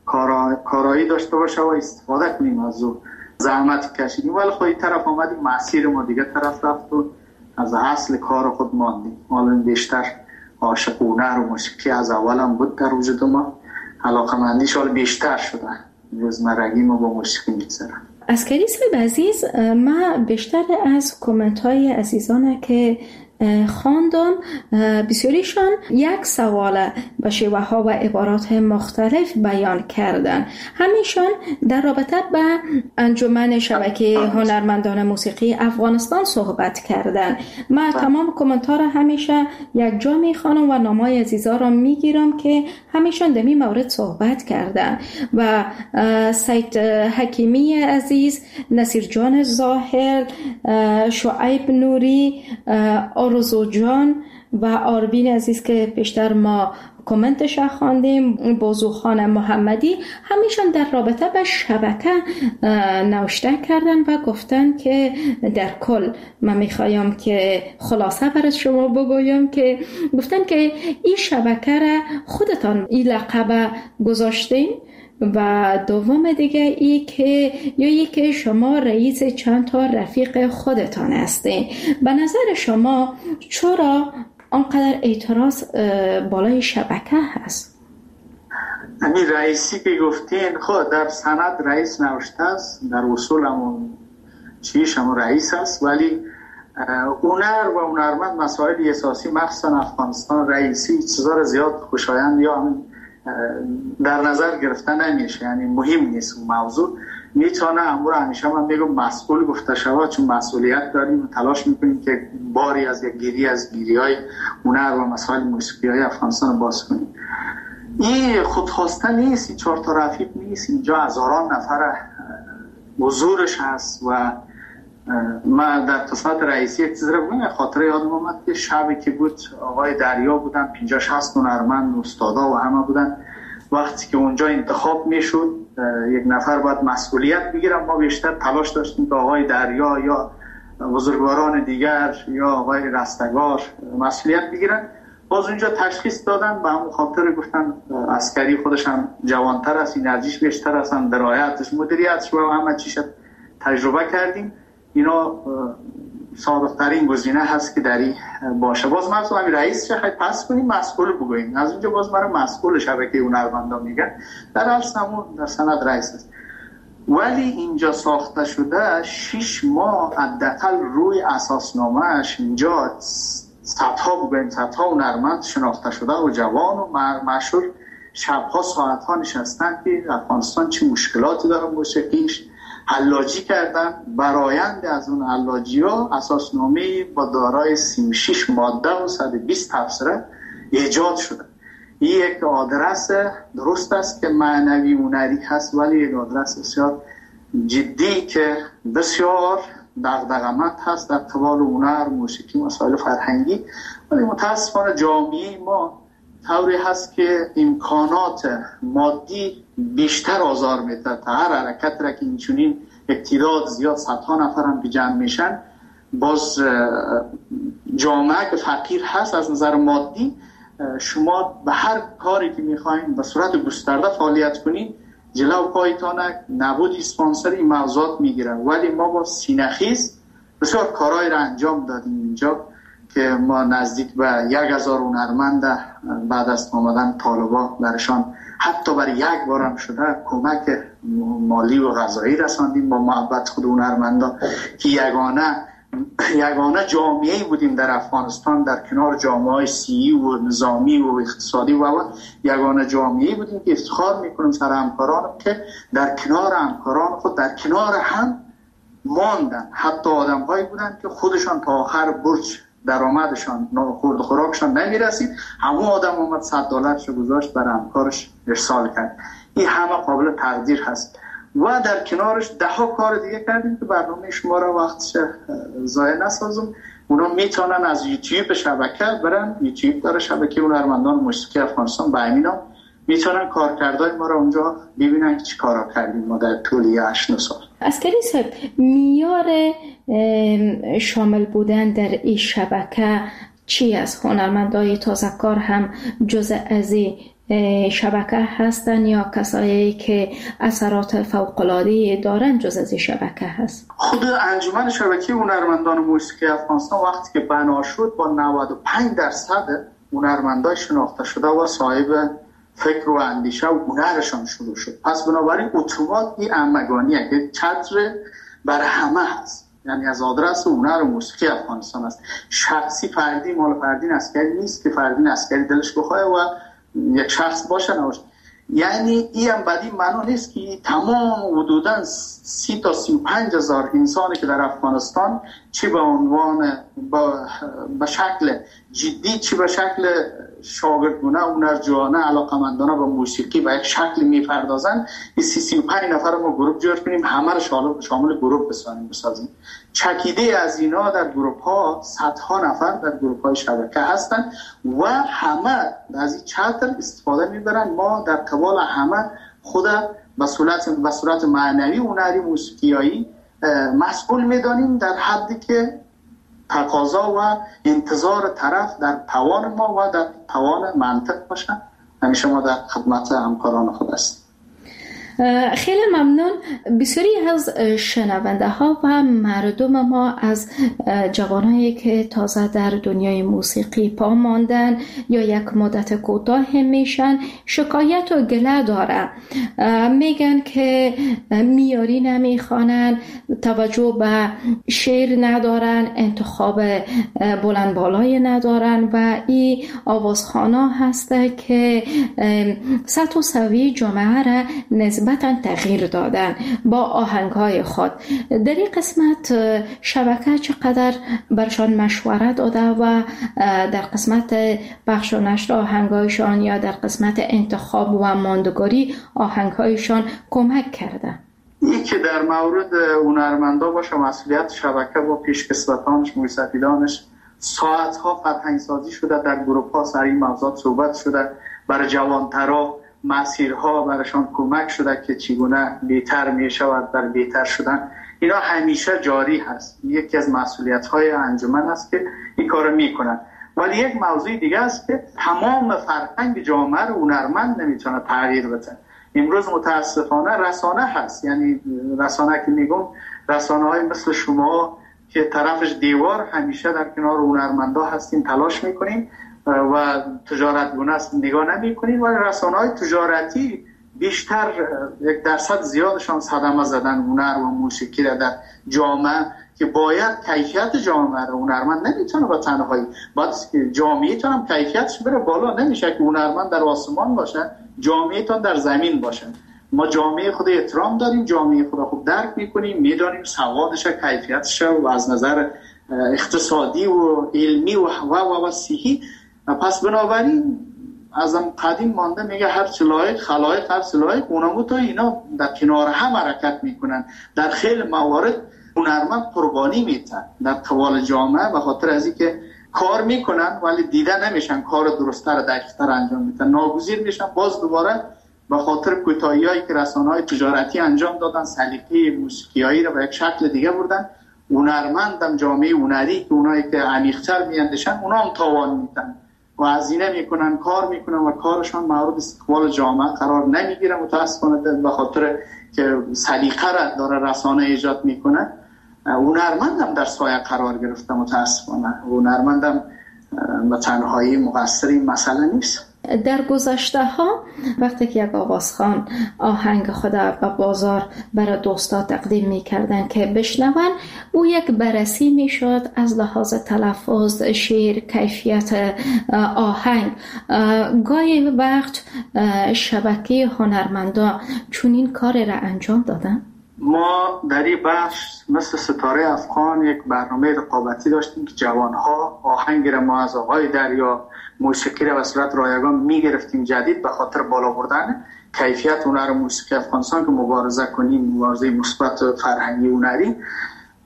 کارایی داشته باشه و استفاده کنیم از او. زحمت کشیدیم ولی خود این طرف آمدیم، مسیر ما دیگه طرف رفت و از اصل کار خود ماندیم. حالا بیشتر عاشق هنر و موسیقی از اولم بود در وجود ما، علاقه‌مندیش حالا بیشتر شده. روزمرگی ما با موسیقی می‌گذرم. عسکری صاحب عزیز، ما بیشتر از کامنت های عزیزانه که خواندم بسیاریشان یک سوال به شیوه ها و عبارات مختلف بیان کردن. همیشان در رابطه به انجمن شبکه هنرمندان موسیقی افغانستان صحبت کردن. من تمام کامنت‌ها را همیشه یک جا میخوانم و نامای عزیزا را میگیرم که همیشان در این مورد صحبت کردن. و سید حکیمی عزیز، نصیر جان ظاهر، شعیب نوری، آرزو جان و آربین عزیز که بیشتر ما کامنتش خواندیم، بازوخان محمدی، همیشون در رابطه به شبکه نوشته کردن و گفتن که در کل من میخوایم که خلاصه برای شما بگویم که گفتن که این شبکه را خودتان این لقب گذاشتین و دوم دیگه ای که یا ای که شما رئیس چند تا رفیق خودتان هستین. به نظر شما چرا آنقدر اعتراض بالای شبکه هست؟ همین رئیسی که گفتین، خود در سند رئیس نوشته است، در اصول همون چیش همون رئیس است، ولی هنر و هنرمند مسائل اساسی مخصوصا افغانستان رئیسی چیزا زیاد خوشایند یا همین در نظر گرفتن نمیشه، یعنی مهم نیست اون موضوع. میتونه امور همیشه من میگم مسئول گفته شود، چون مسئولیت داریم و تلاش میکنیم که باری از یک گیری از گیری های هنر و مسائل موسیقی های افغانستان باز کنیم. این خودخواسته نیست، این چهار تا رفیق نیست، اینجا هزاران نفر حضورش هست. و من در تصادف رئیسی یک چیز رو بگم، خاطره یادم اومد که شبی که بود آقای دریا بودن، پنجاه شصت هنرمند استادا و همه بودن. وقتی که اونجا انتخاب میشد یک نفر باید مسئولیت بگیرم، ما بیشتر تلاش داشتیم که آقای دریا یا بزرگواران دیگر یا آقای رستگار مسئولیت بگیرن. باز اونجا تشخیص دادن، به همون خاطر گفتن عسکری خودش هم جوانتر است، انرژیش بیشتر است، درایتش مدیریتش و همه چیش تجربه کردیم. اینا صادق‌ترین گزینه هست که داری باشه. باز من همین رئیس چه خیلی پس کنیم، مسئول بگوییم. از اونجا باز مرا مسئول شبکه هنرمندان میگن، در اصل همون در سند رئیس است. ولی اینجا ساخته شده شش ماه حداقل روی اساسنامه‌اش اینجا صدها بگوییم صدها هنرمند شناخته شده و جوان و مشهور شبها ساعتها نشستن که افغانستان چه مشکلاتی داره موسیقیش، حلاجی کردن. برآیند از اون حلاجی ها اساسنامه با دارای سی و شش ماده و صد و بیست تفسیره ایجاد شده. این یک آدرس درست است که معنوی هنری هست، ولی یک آدرس بسیار جدی که بسیار دغدغه‌مند هست در قبال هنر، موسیقی، مسائل فرهنگی. ولی متاسفانه جامعه ما طوری هست که امکانات مادی بیشتر آزار میده. تا هر حرکت را که اینچنین اقتدار زیاد صدها نفر هم که جمع میشن، باز جامعه که فقیر هست از نظر مادی، شما به هر کاری که میخواین به صورت گسترده فعالیت کنید، جلو پایتان نبود اسپانسر این موضوعات میگیرن. ولی ما با سینه‌خیز بسیار کارهای را انجام دادیم اینجا که ما نزدیک به یک هزار هنرمند بعد از آمدن طالبان برشان حتی برای یک بارم شده کمک مالی و غذایی رساندیم با محبت خود هنرمندان که یگانه یگانه جامعه‌ای بودیم در افغانستان در کنار جامعه‌های سیاسی و نظامی و اقتصادی و یگانه جامعه‌ای بودیم که افتخار میکنیم سر همکارانم که در کنار همکاران خود در کنار هم ماندن. حتی آدم‌هایی بودن که خودشان تا آخر برج درآمدشان خورد و خوراکشان نمیرسید، همون آدم اومد صد دلارش رو گذاشت برای همکارش ارسال کرد. این همه قابل تقدیر هست. و در کنارش ده ها کار دیگه کردیم که برنامه شما را وقتش ضایع نسازم. اونا میتونن از یوتیوب شبکه برن، یوتیوب داره شبکه هنرمندان موسیقی افغانستان، به همین میتونن کارکردهای ما رو اونجا ببینن که چی کارا کردیم ما در طول هشت سال. عسکری صاحب، معیار شامل بودن در این شبکه چی است؟ هنرمندای تازه کار هم جزء از این شبکه هستن یا کسایی که اثرات فوق‌العاده دارن جزء از این شبکه هست؟ خود انجمن شبکه هنرمندان موسیقی افغانستان وقتی که بنا شد با نود و پنج درصد هنرمندای شناخته شده و صاحب فکر و اندیشه و هنرشان شروع شد. پس بنابراین اتومات این همگانیه که چتر بر همه هست، یعنی از آدرس هنر و موسیقی افغانستان است. شخصی فردی مال فردین عسکری نیست که فردین عسکری دلش بخواه و یک شخص باشه نباشه. یعنی این هم بدی معنا نیست که تمام حدوداً سی تا سی و پنج هزار انسانی که در افغانستان چی به عنوان به شکل جدی چی به شکل شاگردانه هنرجویانه علاقه‌مندانه به موسیقی و یک شکل میپردازن، این سی سی و پنج نفر ما گروه جور کنیم، همه رو شامل گروه بسازیم بسازیم چکیده از اینا در گروه ها صدها نفر در گروه های شبکه هستن و همه از این چتر استفاده میبرن. ما در قبال همه خود به صورت به صورت معنوی هنری موسیقیایی مسئول میدانیم در حدی که تقاضا و انتظار طرف در توان ما و در توان منطق باشه. همیشه ما در خدمت همکاران خود هستیم. خیلی ممنون. بسیاری از شنونده ها و مردم ما از جوانایی که تازه در دنیای موسیقی پا ماندن یا یک مدت کوتاه میشن شکایت و گله دارن، میگن که میاری نمیخوانن، توجه به شعر ندارن، انتخاب بلند بالای ندارن و این آوازخوانا هسته که سطح و سوی جامعه را نسبتاً تغییر دادن با آهنگهای خود. در این قسمت شبکه چقدر برشان مشورت داده و در قسمت بخش و نشر آهنگهایشان یا در قسمت انتخاب و ماندگاری آهنگهایشان کمک کرده؟ این که در مورد هنرمندا باشه مسئولیت شبکه با پیشکسوتانش موسیقیدانش ساعتها فرهنگ سازی شده، در گروه ها سر این موضوعات صحبت شده، برای جوانترا مسیرها برایشان کمک شده که چگونه بهتر می شود در بهتر شدن. اینا همیشه جاری هست. یکی از مسئولیت‌های انجمن است که این کارو میکنن. ولی یک موضوع دیگه است که تمام فرهنگ جامعه رو هنرمند نمیتونه تغییر بده. امروز متاسفانه رسانه هست، یعنی رسانه که میگم رسانه‌های مثل شما که طرفش دیوار، همیشه در کنار هنرمندا هستیم، تلاش میکنیم و تجارتگونه است نگاه نمی کنید. ولی رسانه‌های تجارتی بیشتر یک درصد زیادشان صدمه زدن هنر و موسیقی را در جامعه که باید کیفیت جامعه را هنرمند نمیتونه با تنهایی، باید که جامعه هم کیفیتش بره بالا. نمیشه که هنرمند در آسمان باشه جامعه تان در زمین باشه. ما جامعه خود احترام داریم، جامعه خود خوب درک میکنیم، میدانیم سوادش کیفیتش و از نظر اقتصادی و علمی و و و, و صحی. پس بنابراین از قدیم مانده میگه هر چه لایق خلایق هر چه لایق، اونمو تو اینا در کنار هم حرکت میکنن. در خیلی موارد هنرمند قربانی میتن در قبال جامعه به خاطر از اینکه کار میکنن ولی دیده نمیشن، کار درست‌تر دقیق‌تر انجام میدن، ناگزیر میشن. باز دوباره به خاطر کوتاهی‌هایی که رسانه‌های تجارتی انجام دادن سلیقه موسیقیایی رو به یک شکل دیگه بردن. هنرمندم جامعه هنری که اونایی که عمیق‌تر میاندیشن اونا هم تاوان میدن و هزینه میکنن، کار میکنن و کارشان مورد استقبال جامعه قرار نمیگیره. متاسفانه به خاطر که سلیقه را داره رسانه ایجاد میکنه هنرمندم در سایه قرار گرفته. متاسفانه هنرمندم به تنهایی مقصر این مسئله نیست. در گذشته ها وقتی که یک آوازخوان آهنگ خود به بازار برای دوستا تقدیم می کردن که بشنون، او یک بررسی می شد از لحاظ تلفظ، شعر، کیفیت آهنگ. گاهی وقت شبکه هنرمندا چنین کاری را انجام دادن. ما در این بخش مثل ستاره افغان یک برنامه رقابتی داشتیم که جوانها آهنگ را ما از آقای دریا موسیقی را به صورت رایگان میگرفتیم جدید به خاطر بالا بردن کیفیت هنر موسیقی افغانستان که مبارزه کنیم، مبارزه مثبت فرهنگی هنری.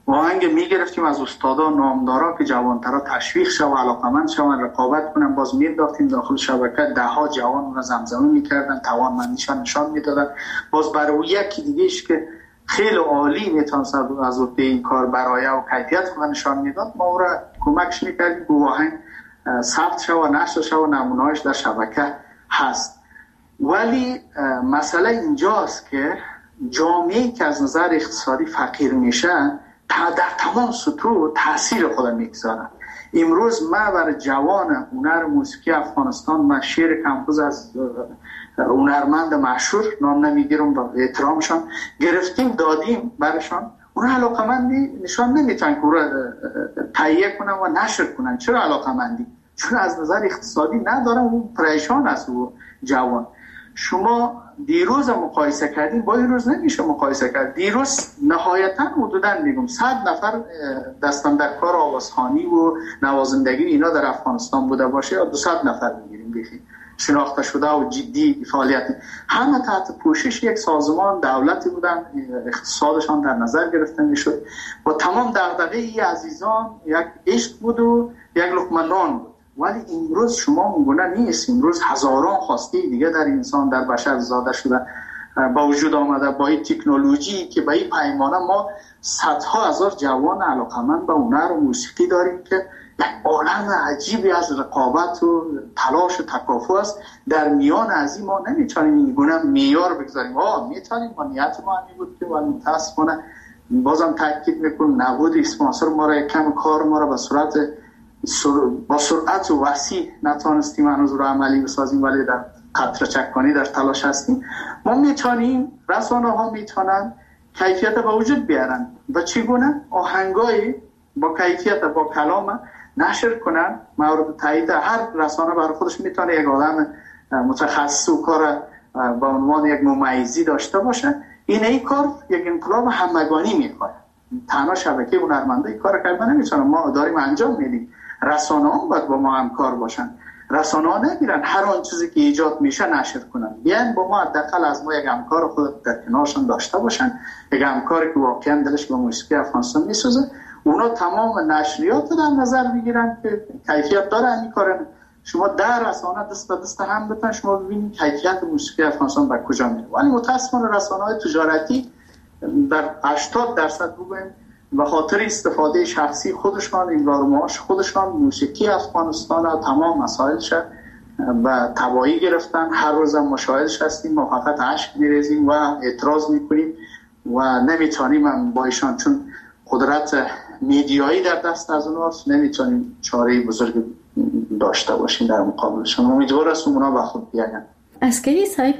آهنگ میگرفتیم از استادا نامدارا که جوانترا تشویق شو و علاقمند شون رقابت کنن، باز مینداختیم داخل شبکه، ده ها جوان را زمزمه میکردن، توانمندیشان نشان میدادن. باز برای یکی دیگهش که خیلی عالی میتونست از وقت این کار برای و کیفیت خود نشان میداد، ما او را کمکش میکردیم که آهنگ ثبت شو و نشر شو و نمونه‌اش در شبکه هست. ولی مسئله اینجاست که جامعه‌ای که از نظر اقتصادی فقیر میشه در تمام سطوح تاثیر خود میگذارن. امروز ما برای جوان هنر موسیقی افغانستان، ما شعر کمپوز از هنرمند مشهور نام نمیگیرم با احترامشان گرفتیم دادیم برشان، اون علاقمندی نشان نمیتونن که رو تهیه کنن و نشر کنن. چرا علاقمندی؟ چون از نظر اقتصادی ندارن، اون پریشان است و جوان. شما دیروز مقایسه کردیم با این روز نمیشه مقایسه کرد. دیروز نهایتا حدودا میگم صد نفر دستم در کار آوازخوانی و نوازندگی اینا در افغانستان بوده باشه یا دویست نفر میگیریم بخیر شناخته شده و جدی فعالیت، همه تحت پوشش یک سازمان دولتی بودن، اقتصادشان در نظر گرفته میشد و تمام دغدغه ای عزیزان یک عشق بود و یک لقمه نان بود. ولی امروز شما اونگونه نیست. امروز هزاران خواسته دیگه در انسان در بشر زاده شده با وجود آمده با این تکنولوژی که به این پیمانه ما صدها هزار جوان علاقمند به هنر و موسیقی داریم که یک عالم عجیبی از رقابت و تلاش و تکافؤ است. در میان از این ما نمیتونیم این گونه معیار بگذاریم. آه میتونیم، ما نیت ما همین بود که ولی متاسفانه بازم تاکید میکنم نبود اسپانسر ما را کم کار ما را به صورت با سرعت و وسیع نتونستیم هنوز رو عملی بسازیم، ولی در قطره چکانی در تلاش هستیم. ما میتونیم، رسانه ها میتونن کیفیت به وجود بیارن و چگونه آهنگایی با کیفیت با کلام نشر کنن. مورد تایید هر رسانه برای خودش میتونه یک آدم متخصص و کار با عنوان یک ممیزی داشته باشه. این ای کار یک انقلاب همگانی میخواد. تنها شبکه هنرمندای کار کردن نمیتونه، ما داریم انجام میدیم. رسانه ها باید با ما همکار باشن. رسانه ها نگیرن هر آن چیزی که ایجاد میشه نشر کنن، بیان با ما حداقل از ما یک همکار خود در کنارشون داشته باشن، یک همکاری که واقعا دلش به موسیقی افغانستان میسوزه. اونا تمام نشریات در نظر میگیرن که کیفیت داره این کارن. شما در رسانه دست به دست هم بتن، شما ببینید کیفیت موسیقی افغانستان به کجا میره. ولی متاسفانه رسانه‌های تجارتی در هشتاد درصد بگویم به خاطر استفاده شخصی خودشان، امرار معاش خودشان، موسیقی افغانستان و تمام مسائلش و تبایی گرفتن. هر روز هم مشاهدش هستیم، ما فقط عشق میریزیم و اعتراض میکنیم و نمیتونیم هم با ایشان، چون قدرت میدیایی در دست از اوناست، نمیتونیم چاره بزرگ داشته باشیم در مقابلشان. امیدوار هستم اونا به خود بیاین. عسکری صاحب،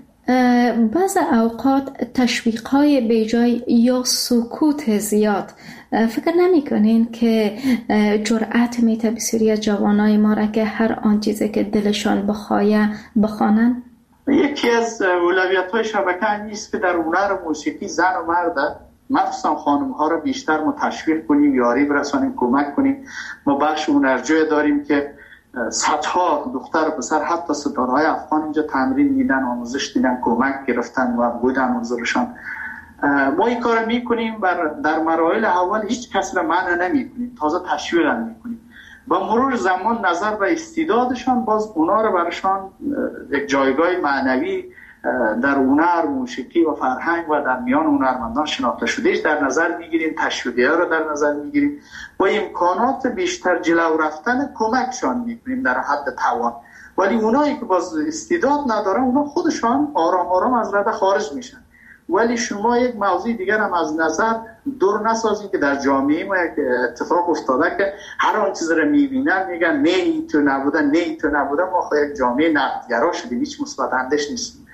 بعض اوقات تشویق‌های بیجای یا سکوت زیاد فکر نمی کنین که جرأت میته بسیاری از جوانای ما را که هر آن چیزی که دلشان بخواه بخوانن؟ یکی از اولویت‌های شبکه نیست که در هنر موسیقی زن و مرد، مخصوصا خانم‌ها را بیشتر ما تشویق کنیم، یاری برسانیم، کمک کنیم. ما بخش هنرجوی داریم که صدها دختر و پسر حتی ستاره‌های افغان اینجا تمرین میدن، آموزش دیدن، کمک گرفتن و بودن حضورشان. ما این کار میکنیم، در مراحل اول هیچ کس را منع نمیکنیم، تازه تشویق هم میکنیم. با مرور زمان نظر به استعدادشان باز اونا را برشان یک جایگاه معنوی در هنر، موسیقی و فرهنگ و در میان هنرمندان شناخته شدهش در نظر میگیریم، تشویقی‌ها را در نظر میگیریم و امکانات بیشتر جلو رفتن کمکشان میکنیم در حد توان. ولی اونایی که باز استعداد ندارن اونا خودشان آرام آرام از رده خارج میشن. ولی شما یک موضوع دیگر هم از نظر دور نسازید که در جامعه ما یک اتفاق افتاده که هر آن چیز رو میبینن میگن نه ای تو نبوده، نه ای تو نبوده. ما خود یک جامعه نقدگرا شدیم، هیچ مثبت اندیش نیستیم.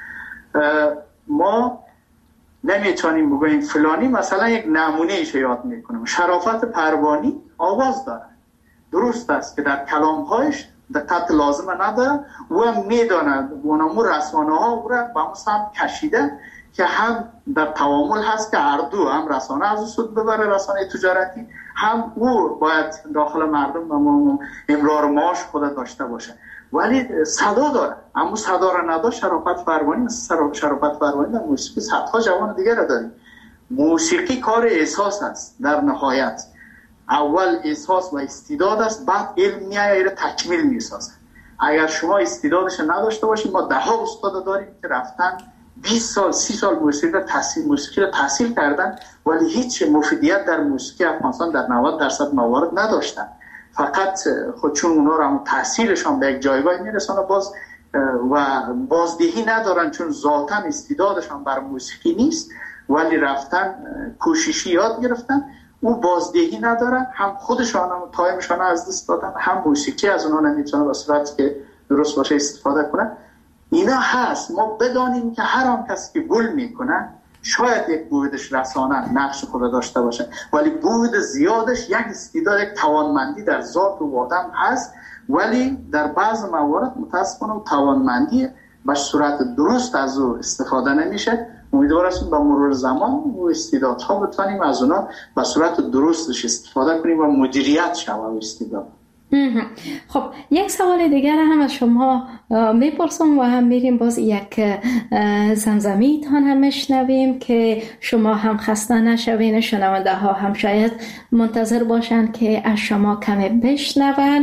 ما نمیتونیم بگوییم فلانی مثلا یک نمونه ایش یاد میکنیم. شرافت پروانی آواز داره، درست است که در کلامهایش دقت لازم نداره و میداند و نمو رسانه ها او را به اون سمت کشیده که هم در تعامل هست که هر دو، هم رسانه از او سود ببره، رسانه تجارتی، هم او باید داخل مردم و امرار معاش خود داشته باشه. ولی صدا داره، اما صدا را نداشت. شرافت پروانی، شرافت پروانی در موسیقی صدها جوان دیگر را داریم. موسیقی کار احساس است. در نهایت اول احساس و استعداد است، بعد علم میایه را تکمیل میسازه. اگر شما استعدادش نداشته باشید، ما ده ها استاد داریم که رفتن بیست سال سی سال موسیقی را تحصیل موسیقی را تحصیل کردن ولی هیچ مفیدیت در موسیقی افغانستان در نود درصد موارد نداشتن. فقط خود چون اونا را هم تحصیلشان به یک جایگاه میرسانه باز و بازدهی ندارن، چون ذاتاً استعدادشان بر موسیقی نیست ولی رفتن کوششی یاد گرفتن، او بازدهی ندارن، هم خودشان هم تایمشان از دست دادن، هم موسیقی از اونا نمیتونه به صورتی که درست باشه استفاده کنن. اینا هست. ما بدانیم که هر آن کسی که گل میکنه شاید یک بودش رسانه نقش خود داشته باشه ولی بود زیادش یک استعداد، یک توانمندی در ذات و آدم هست، ولی در بعض موارد متاسفانه توانمندی به صورت درست از او استفاده نمیشه. امیدوارم با مرور زمان و استعدادها بتونیم از اونا به صورت درستش استفاده کنیم و مدیریت شود استعداد. خب یک سوال دیگر هم از شما میپرسم و هم میریم باز یک زمزمی تان هم میشنویم که شما هم خسته نشوین، شنونده ها هم شاید منتظر باشن که از شما کمی بشنون.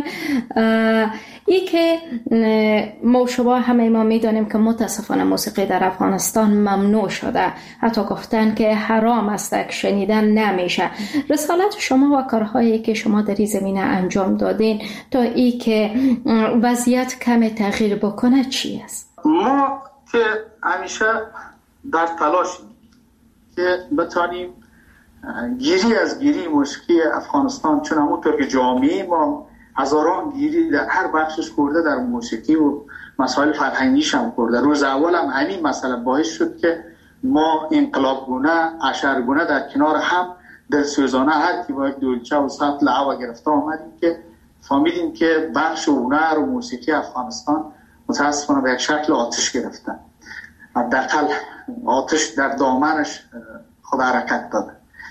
ای که ما شما همه ما میدانیم که متاسفانه موسیقی در افغانستان ممنوع شده، حتی گفتن که حرام است که شنیدن نمیشه. رسالت شما و کارهایی که شما در این زمینه انجام دادین تا ای که وضعیت کمی تغییر بکنه چی است؟ ما که همیشه در تلاشیم که بتانیم گیری از گیری موسیقی افغانستان، چون همونطور که جامعه ما هزاران گیری در هر بخشش کرده در موسیقی و مسائل فرهنگیش هم کرده. روز اول هم همین مسئله باعث شد که ما انقلابگونه اشرگونه در کنار هم دلسوزانه هر کی با یک دولچه و سطل هوا گرفته آمدیم که فهمیدیم که بخش هنر و موسیقی افغانستان متاسفانه به یک شکل آتش گرفتن. حداقل آتش در دامنش خود حرکت داده.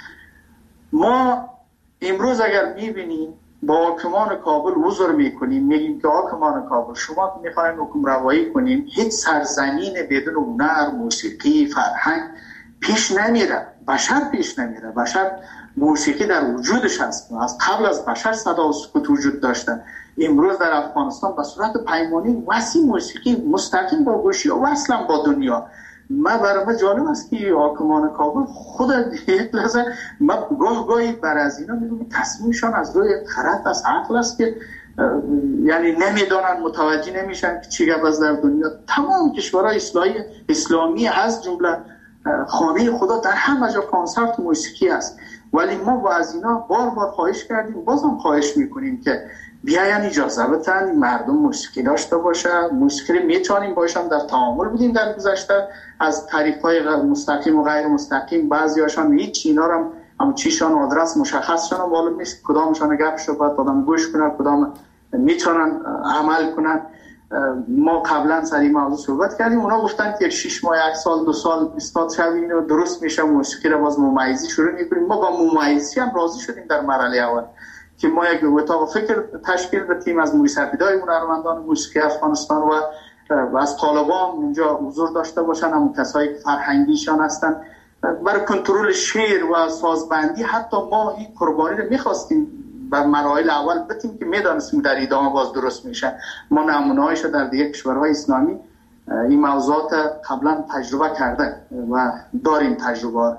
ما امروز اگر میبینیم با حاکمان کابل عذر میکنیم، میگیم که حاکمان کابل شما میخواین حکم روایی کنیم، هیچ سرزمین بدون هنر، موسیقی، فرهنگ پیش نمیره. بشر پیش نمیره. بشر موسیقی در وجودش هست. از قبل از بشر صدا و سکوت وجود داشته. امروز در افغانستان به صورت پیمانی وسیع موسیقی مستقیم با گوشی و اصلا با دنیا. من برای من جالب است که حاکمان کابل خود یک لحظه من گاه گاهی بر از اینا میگم تصمیمشان از روی خرد از عقل است که یعنی نمیدانن، متوجه نمیشن که چی گپ است در دنیا. تمام کشورهای اسلامی اسلامی از جمله خانه خدا در همه جا کنسرت موسیقی است، ولی ما با از اینا بار بار خواهش کردیم، بازم خواهش میکنیم که بیاین اجازه بدن مردم موسیقی داشته باشه. موسیقی میتونیم باشن در تعامل بودیم در گذشته از تعریف‌های مستقیم و غیر مستقیم. بعضیاشان هیچ اینا رو هم چیشان آدرس مشخصشان معلوم نیست، کدامشان گپشو باید آدم گوش کنه، کدام میتونن عمل کنن. ما قبلا سر این موضوع صحبت کردیم، اونا گفتن که شش ماه یک سال دو سال استاد شوین و درست میشه موسیقی رو باز ممیزی شروع میکنیم. ما با ممیزی هم راضی شدیم در مرحله اول که ما یک اتاق فکر تشکیل بدیم از موسیقیدای هنرمندان موسیقی افغانستان و و از طالبان اونجا حضور داشته باشن، همون کسایی که فرهنگیشان هستن برای کنترل شعر و سازبندی. حتی ما این قربانی رو میخواستیم بر مراحل اول بتیم که میدانستیم در ادامه باز درست میشه. ما نمونه‌هایش در دیگه کشورهای اسلامی این موضوعات قبلا تجربه کرده و داریم تجربه،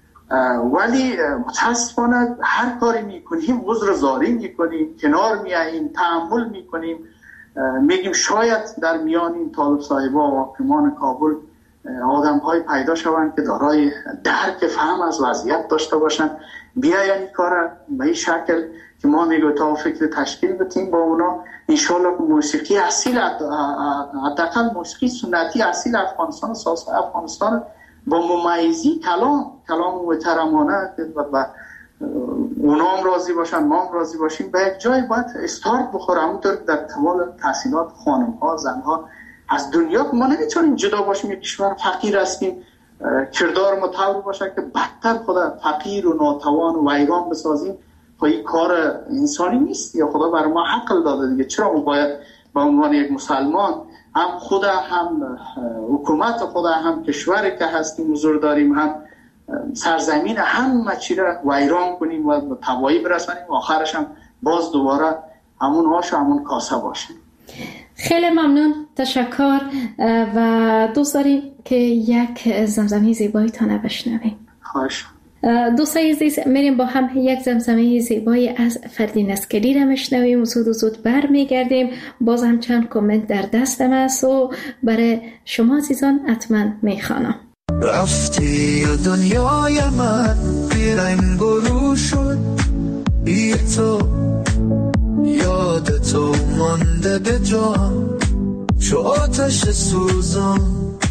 ولی متاسفانه هر کاری میکنیم عذر زاری میکنیم، کنار میاییم، تحمل میکنیم، میگیم شاید در میان این طالب صاحبا و حاکمان کابل آدم های پیدا شوند که دارای درک فهم از وضعیت داشته باشن، بیاین این کار به این شکل که ما میگو تا فکر تشکیل بدیم با اونا. انشالله موسیقی اصیل، حداقل موسیقی سنتی اصیل افغانستان، ساز افغانستان با ممیزی کلام کلام محترمانه و اونا هم راضی باشن ما هم راضی باشیم، به یک جای باید استارت بخوره. همونطور که در تمام تحصیلات خانم ها زن ها از دنیا ما نمیتونیم جدا باشیم. یک کشور فقیر هستیم، کردار ما طور باشه که بدتر خدا فقیر و ناتوان و ویران بسازیم. خب این کار انسانی نیست یا خدا بر ما عقل داده دیگه. چرا ما باید به عنوان یک مسلمان هم خدا هم حکومت خدا هم کشوری که هستیم حضور داریم هم سرزمین همه چی را ویران کنیم و تباهی برسانیم و آخرش هم باز دوباره همون آش و همون کاسه باشه. خیلی ممنون، تشکر و دوست داریم که یک زمزمه زیبایی تا بشنویم. خواهش. دوستای عزیز، میریم با هم یک زمزمه زیبایی از فردین اسکری را میشنویم و زود و زود بر میگردیم. باز هم چند کامنت در دستم است و برای شما عزیزان حتما میخوانم. رفتی و دنیای من بیرنگ و رو شد، بی تو یاد تو مانده به جان چو آتش سوزان.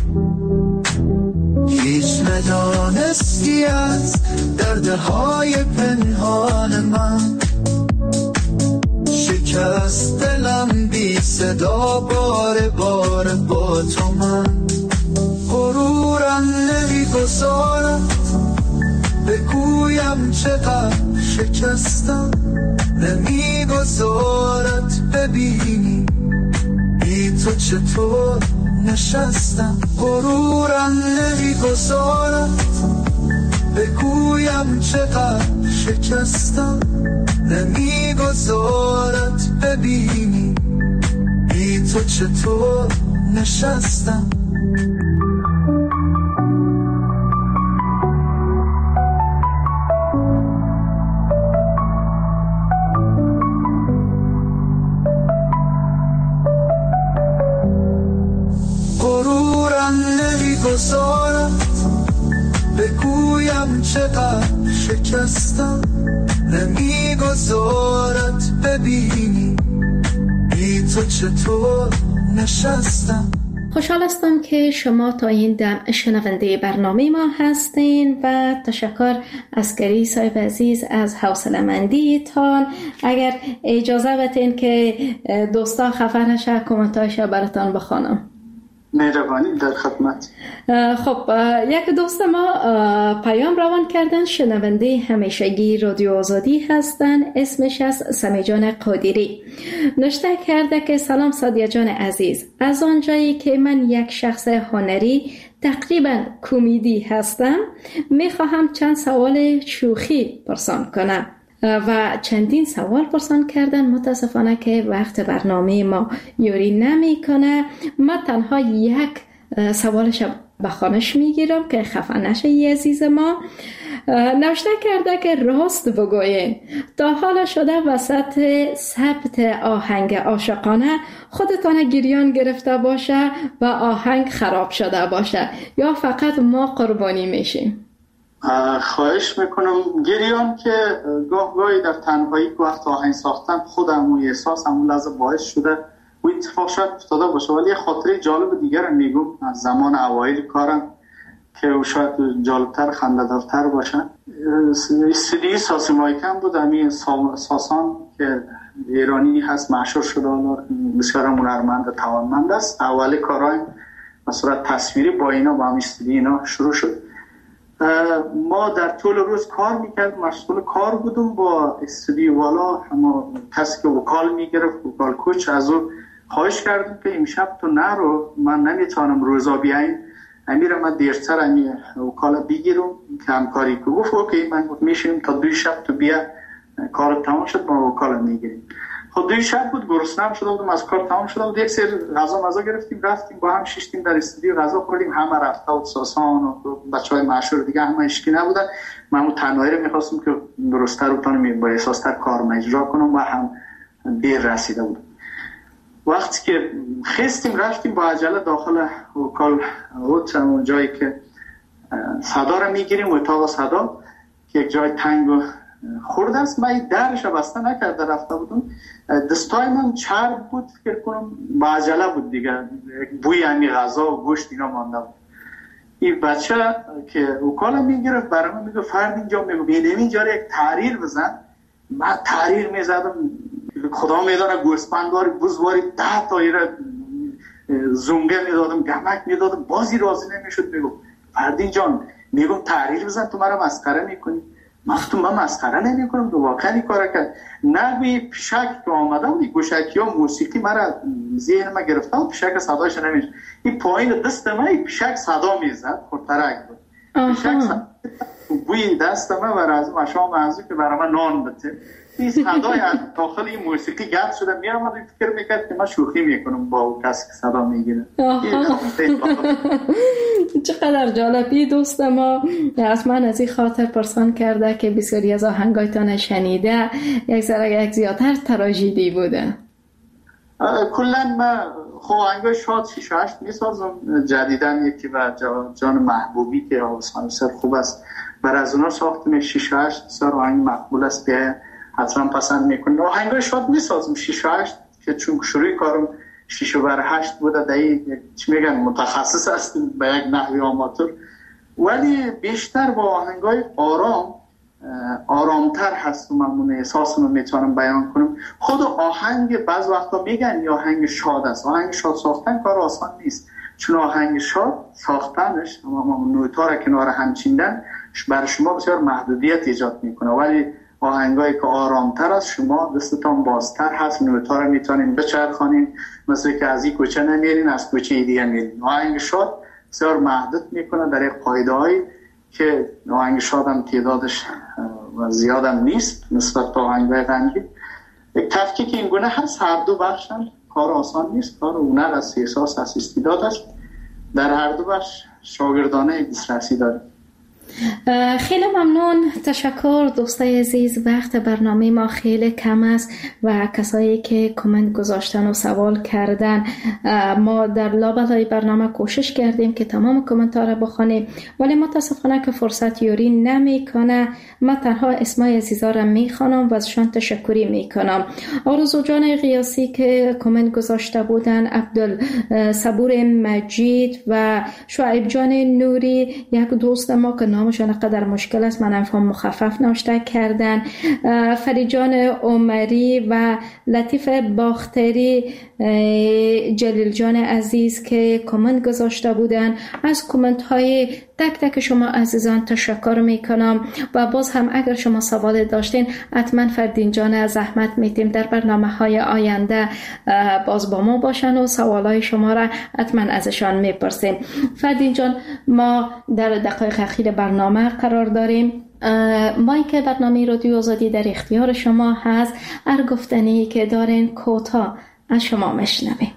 هیچ ندانستی از دردهای پنهان من، شکست دلم بی صدا بار بار با تو من. غرورم نمیگذارد بگویم چقدر شکستم، نمیگذارد ببینی بی تو چطور نشستم. غرورم نمیگذارد بگویم چقدر شکستم، نمیگذارد ببینی بی تو چطور نشستم. نمیگذارد بگویم چقدر شکستم، نمیگذارد ببینی بی تو چطور نشستم. خوشحال هستم که شما تا این دم شنونده برنامه ما هستین و تشکر از گری صاحب عزیز از حوصله‌مندی تان. اگر اجازه بدین که دوستا خفه نشه کامنتایش براتون بخونم. مهربانی، در خدمت. خب یک دوست ما پیام روان کردن، شنونده همیشگی رادیو آزادی هستن، اسمش از سمی جان قادری. نوشته کرده که سلام سادیه جان عزیز، از آنجایی که من یک شخص هنری تقریبا کمدی هستم میخواهم چند سوال شوخی پرسان کنم و چندین سوال پرسان کردن. متاسفانه که وقت برنامه ما یوری نمی کنه. ما تنها یک سوالش به خانش میگیرم که خفه نشه ی عزیز ما. نوشته کرده که راست بگوین تا حالا شده وسط ثبت آهنگ عاشقانه خودتان گریان گرفته باشه و آهنگ خراب شده باشه یا فقط ما قربانی میشیم؟ خواهش میکنم. گریان که گاه گاهی در تنهایی که وقت آهنگ ساختم خودم و احساس همون لحظه باعث شده و اتفاق شاید افتاده باشه، ولی خاطره جالب دیگر هم میگم از زمان اوایل کارم که شاید جالبتر خنده‌دارتر باشه. استودیوی ساسی مایکم بود، همین ساسان که ایرانی هست مشهور شده و بسیار هنرمند توانمند است. اول کارهای به صورت تصویری با اینا با هم استودیو اینا شروع شد. ما در طول روز کار میکرد، مشغول کار بودم با استودیو والا، اما کسی که وکال میگرفت، وکال کوچ، از او خواهش کردم که امشب تو نرو، من نمیتونم روزا بیایم، امیرم من دیرتر امی وکال بگیرم که همکاری که گفت اوکی. من گفت میشیم تا دوی شب تو بیا، کار تمام شد ما وکال میگیریم. خب دوی شب بود، گرسنه‌ام شده بودم، از کار تمام شده بود، یک سری غذا مزا گرفتیم رفتیم با هم شیشتیم در استودیو غذا خوردیم. همه رفته بود، ساسان و بچهای مشهور دیگه همه اشکی نبودن. من اون تنهایی رو می‌خواستم که درست‌تر بتونم با احساس‌تر کار اجرا کنم و هم دیر رسیده بود. وقتی که خستیم رفتیم با عجله داخل وکال بود، اون جایی که صدا رو میگیریم، اتاق صدا که یک جای تنگ و خورد است. من درش بسته نکرده رفته بودم، دستای من چرب بود، فکر کنم با عجله بود دیگه، بوی همی غذا و گوشت اینا مانده بود. این بچه که وکالم میگرفت برای من میگه فرد اینجا میگه بینیم اینجا یک تحریر بزن. من تحریر میزدم، خدا میدانه گوسپندواری بزواری ده تایره زونگه میدادم، گمک میدادم، بازی راضی نمیشد. میگو فردین جان میگم تحریر بزن، تو مرا مسخره میکنی. من تو من مسخره نمی کنم، تو واقعا کار کرد. نگوی پیشک که آمده بود، گوشکی ها موسیقی مرا ذهن ما گرفته بود، پیشک صداش نمیشه. این پایین دست من پیشک صدا میزد، خورترک بود. پیشک صدا بوی دست من و از مشام منظور که برای من نان بده. این صدای از داخل این موسیقی گرد شده میرم و فکر میکرد که من شوخی میکنم با اون کسی که صدا میگیره. چقدر جالبی. دوست ما از من از این خاطر پرسان کرده که بسیاری از آهنگایتان شنیده یک ذره یک زیادتر تراژدی بوده. کلا من خب آهنگای شاد شیش و هشت میسازم. جدیدن یکی و جان محبوبی که آوازخوان سر خوب است بر از اونا ساختم. شیش و هشت بسیار آهنگ مقبول است که حتما پسند میکنم. آهنگای شاد میسازم شیش و هشت که چون شروع کارم شیش و بر هشت بوده دایی چی میگن متخصص هستیم به یک نحوی آماتور، ولی بیشتر با آهنگای آرام آرامتر هست و من احساسم میتونم بیان کنم. خود آهنگ بعض وقتا میگن یا آهنگ شاد است. آهنگ شاد ساختن کار آسان نیست، چون آهنگ شاد ساختنش اما نوتا را کنار هم چیندن برای شما بسیار محدودیت ایجاد میکنه، ولی آهنگایی که آرامتر است شما دستتان بازتر هست، نوتا را میتونین بچرخانین، مثل که از این کوچه نمیرین از کوچه دیگه میرین. آهنگ شاد بسیار محدود میکنه در یک قاعده‌ای که آهنگ شاد هم تعدادش زیاد هم نیست نسبت به آهنگ‌های غمگین. یک تفکیک این گونه هست، هر دو بخشن، کار آسان نیست، کار هنر است، احساس است، استعداد است. در هر دو بخش شاگردانه دسترسی داریم. خیلی ممنون، تشکر دوستای عزیز. وقت برنامه ما خیلی کم است و کسایی که کامنت گذاشتن و سوال کردن ما در لابلای برنامه کوشش کردیم که تمام کامنت ها را بخونیم، ولی متاسفانه که فرصت یوری نمیکنه. من تنها اسمای عزیزا را میخوانم و ازشان تشکری میکنم. آرزو جان قیاسی که کامنت گذاشته بودن، عبدال صبور مجید و شعیب جان نوری، یک دوست ما که نامشان قدر مشکل است من افهم مخفف نوشته کردن، فرید جان عمری و لطیف باختری، جلیل جان عزیز که کامنت گذاشته بودن. از کامنت های تک تک شما عزیزان تشکر میکنم و باز هم اگر شما سوال داشتین حتما فردین جان زحمت میتیم در برنامه های آینده باز با ما باشن و سوال های شما را حتما ازشان میپرسیم. فردین جان، ما در دقایق اخیر برنامه قرار داریم. مایک برنامه رادیو آزادی در اختیار شما هست. هر گفتنی که دارین کوتاه از شما میشنویم.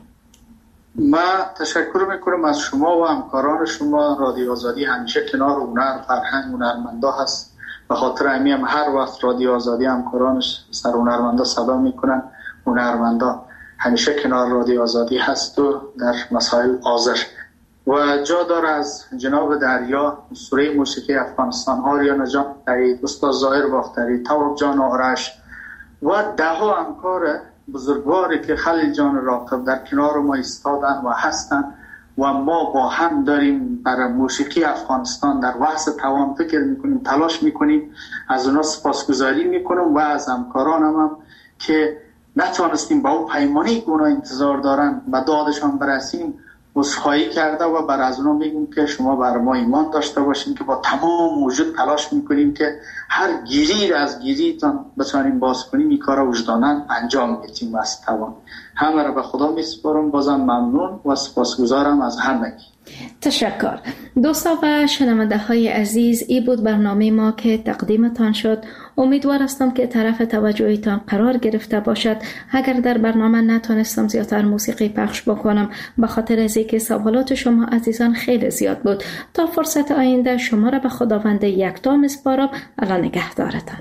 من تشکر میکنم از شما و همکاران شما. رادیو آزادی همیشه کنار هنر، فرهنگ، هنرمندا هست. به خاطر همین هم هر وقت رادیو آزادی همکارانش سر هنرمندا صدا میکنن، هنرمندا همیشه کنار رادیو آزادی هست و در مسائل حاضر. و جا داره از جناب دریا، اسطوره موسیقی افغانستان، آریانا جان تایید، استاد ظاهر باختری، تواب جان آرش و ده ها همکار بزرگواری که خلیل جان راقب در کنار ما ایستادن و هستن و ما با هم داریم برای موسیقی افغانستان در وحث توان فکر میکنیم، تلاش میکنیم. از اونا سپاسگزاری میکنم و از همکارانم هم که نتوانستیم با اون پیمانی که اونا انتظار دارن و دادشان برسیم عذرخواهی کرده و بر از اونا میگم که شما بر ما ایمان داشته باشین که با تمام وجود تلاش میکنیم که هر گیری از گیریتان بتونیم باز کنیم. این کار وجدانن انجام میدیم از توان. همه را به خدا میسپارم. بازم ممنون و سپاسگزارم از همگی. تشکر. دوستا و شنونده های عزیز، ای بود برنامه ما که تقدیمتان شد. امیدوار هستم که طرف توجهتان قرار گرفته باشد. اگر در برنامه نتونستم زیادتر موسیقی پخش بکنم به خاطر از اینکه سوالات شما عزیزان خیلی زیاد بود. تا فرصت آینده شما را به خداوند یکتا میسپارم. الله نگهدارتان.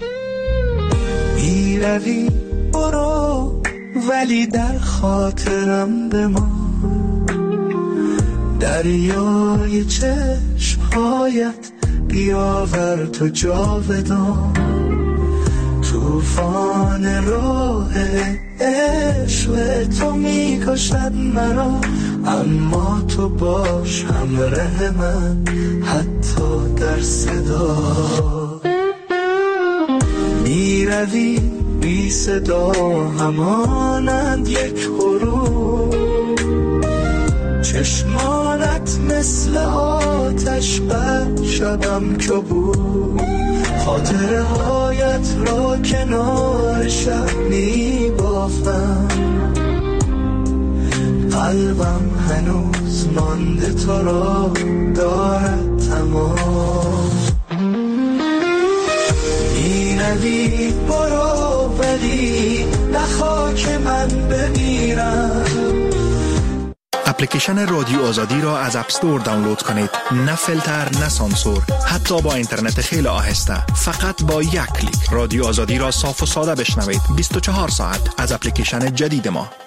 میروی برو ولی در خاطرم بمان، دریای چشمهایت بیاور تو جاودان، طوفان راه عشق تو میکشد مرا، اما تو باش همراه من حتی در صدا. میروی بی صدا همانند یک حروف، چشمانت مثل آتش بر شبم کبود، خاطره هایت را کنار شب می بافم، قلبم هنوز مانده تو را دارد تمام. ولی برو ولی نخوا که من بمیرم. اپلیکیشن رادیو آزادی را از اپ استور دانلود کنید. نه فیلتر، نه سانسور، حتی با اینترنت خیلی آهسته. فقط با یک کلیک رادیو آزادی را صاف و ساده بشنوید. بیست و چهار ساعت از اپلیکیشن جدید ما.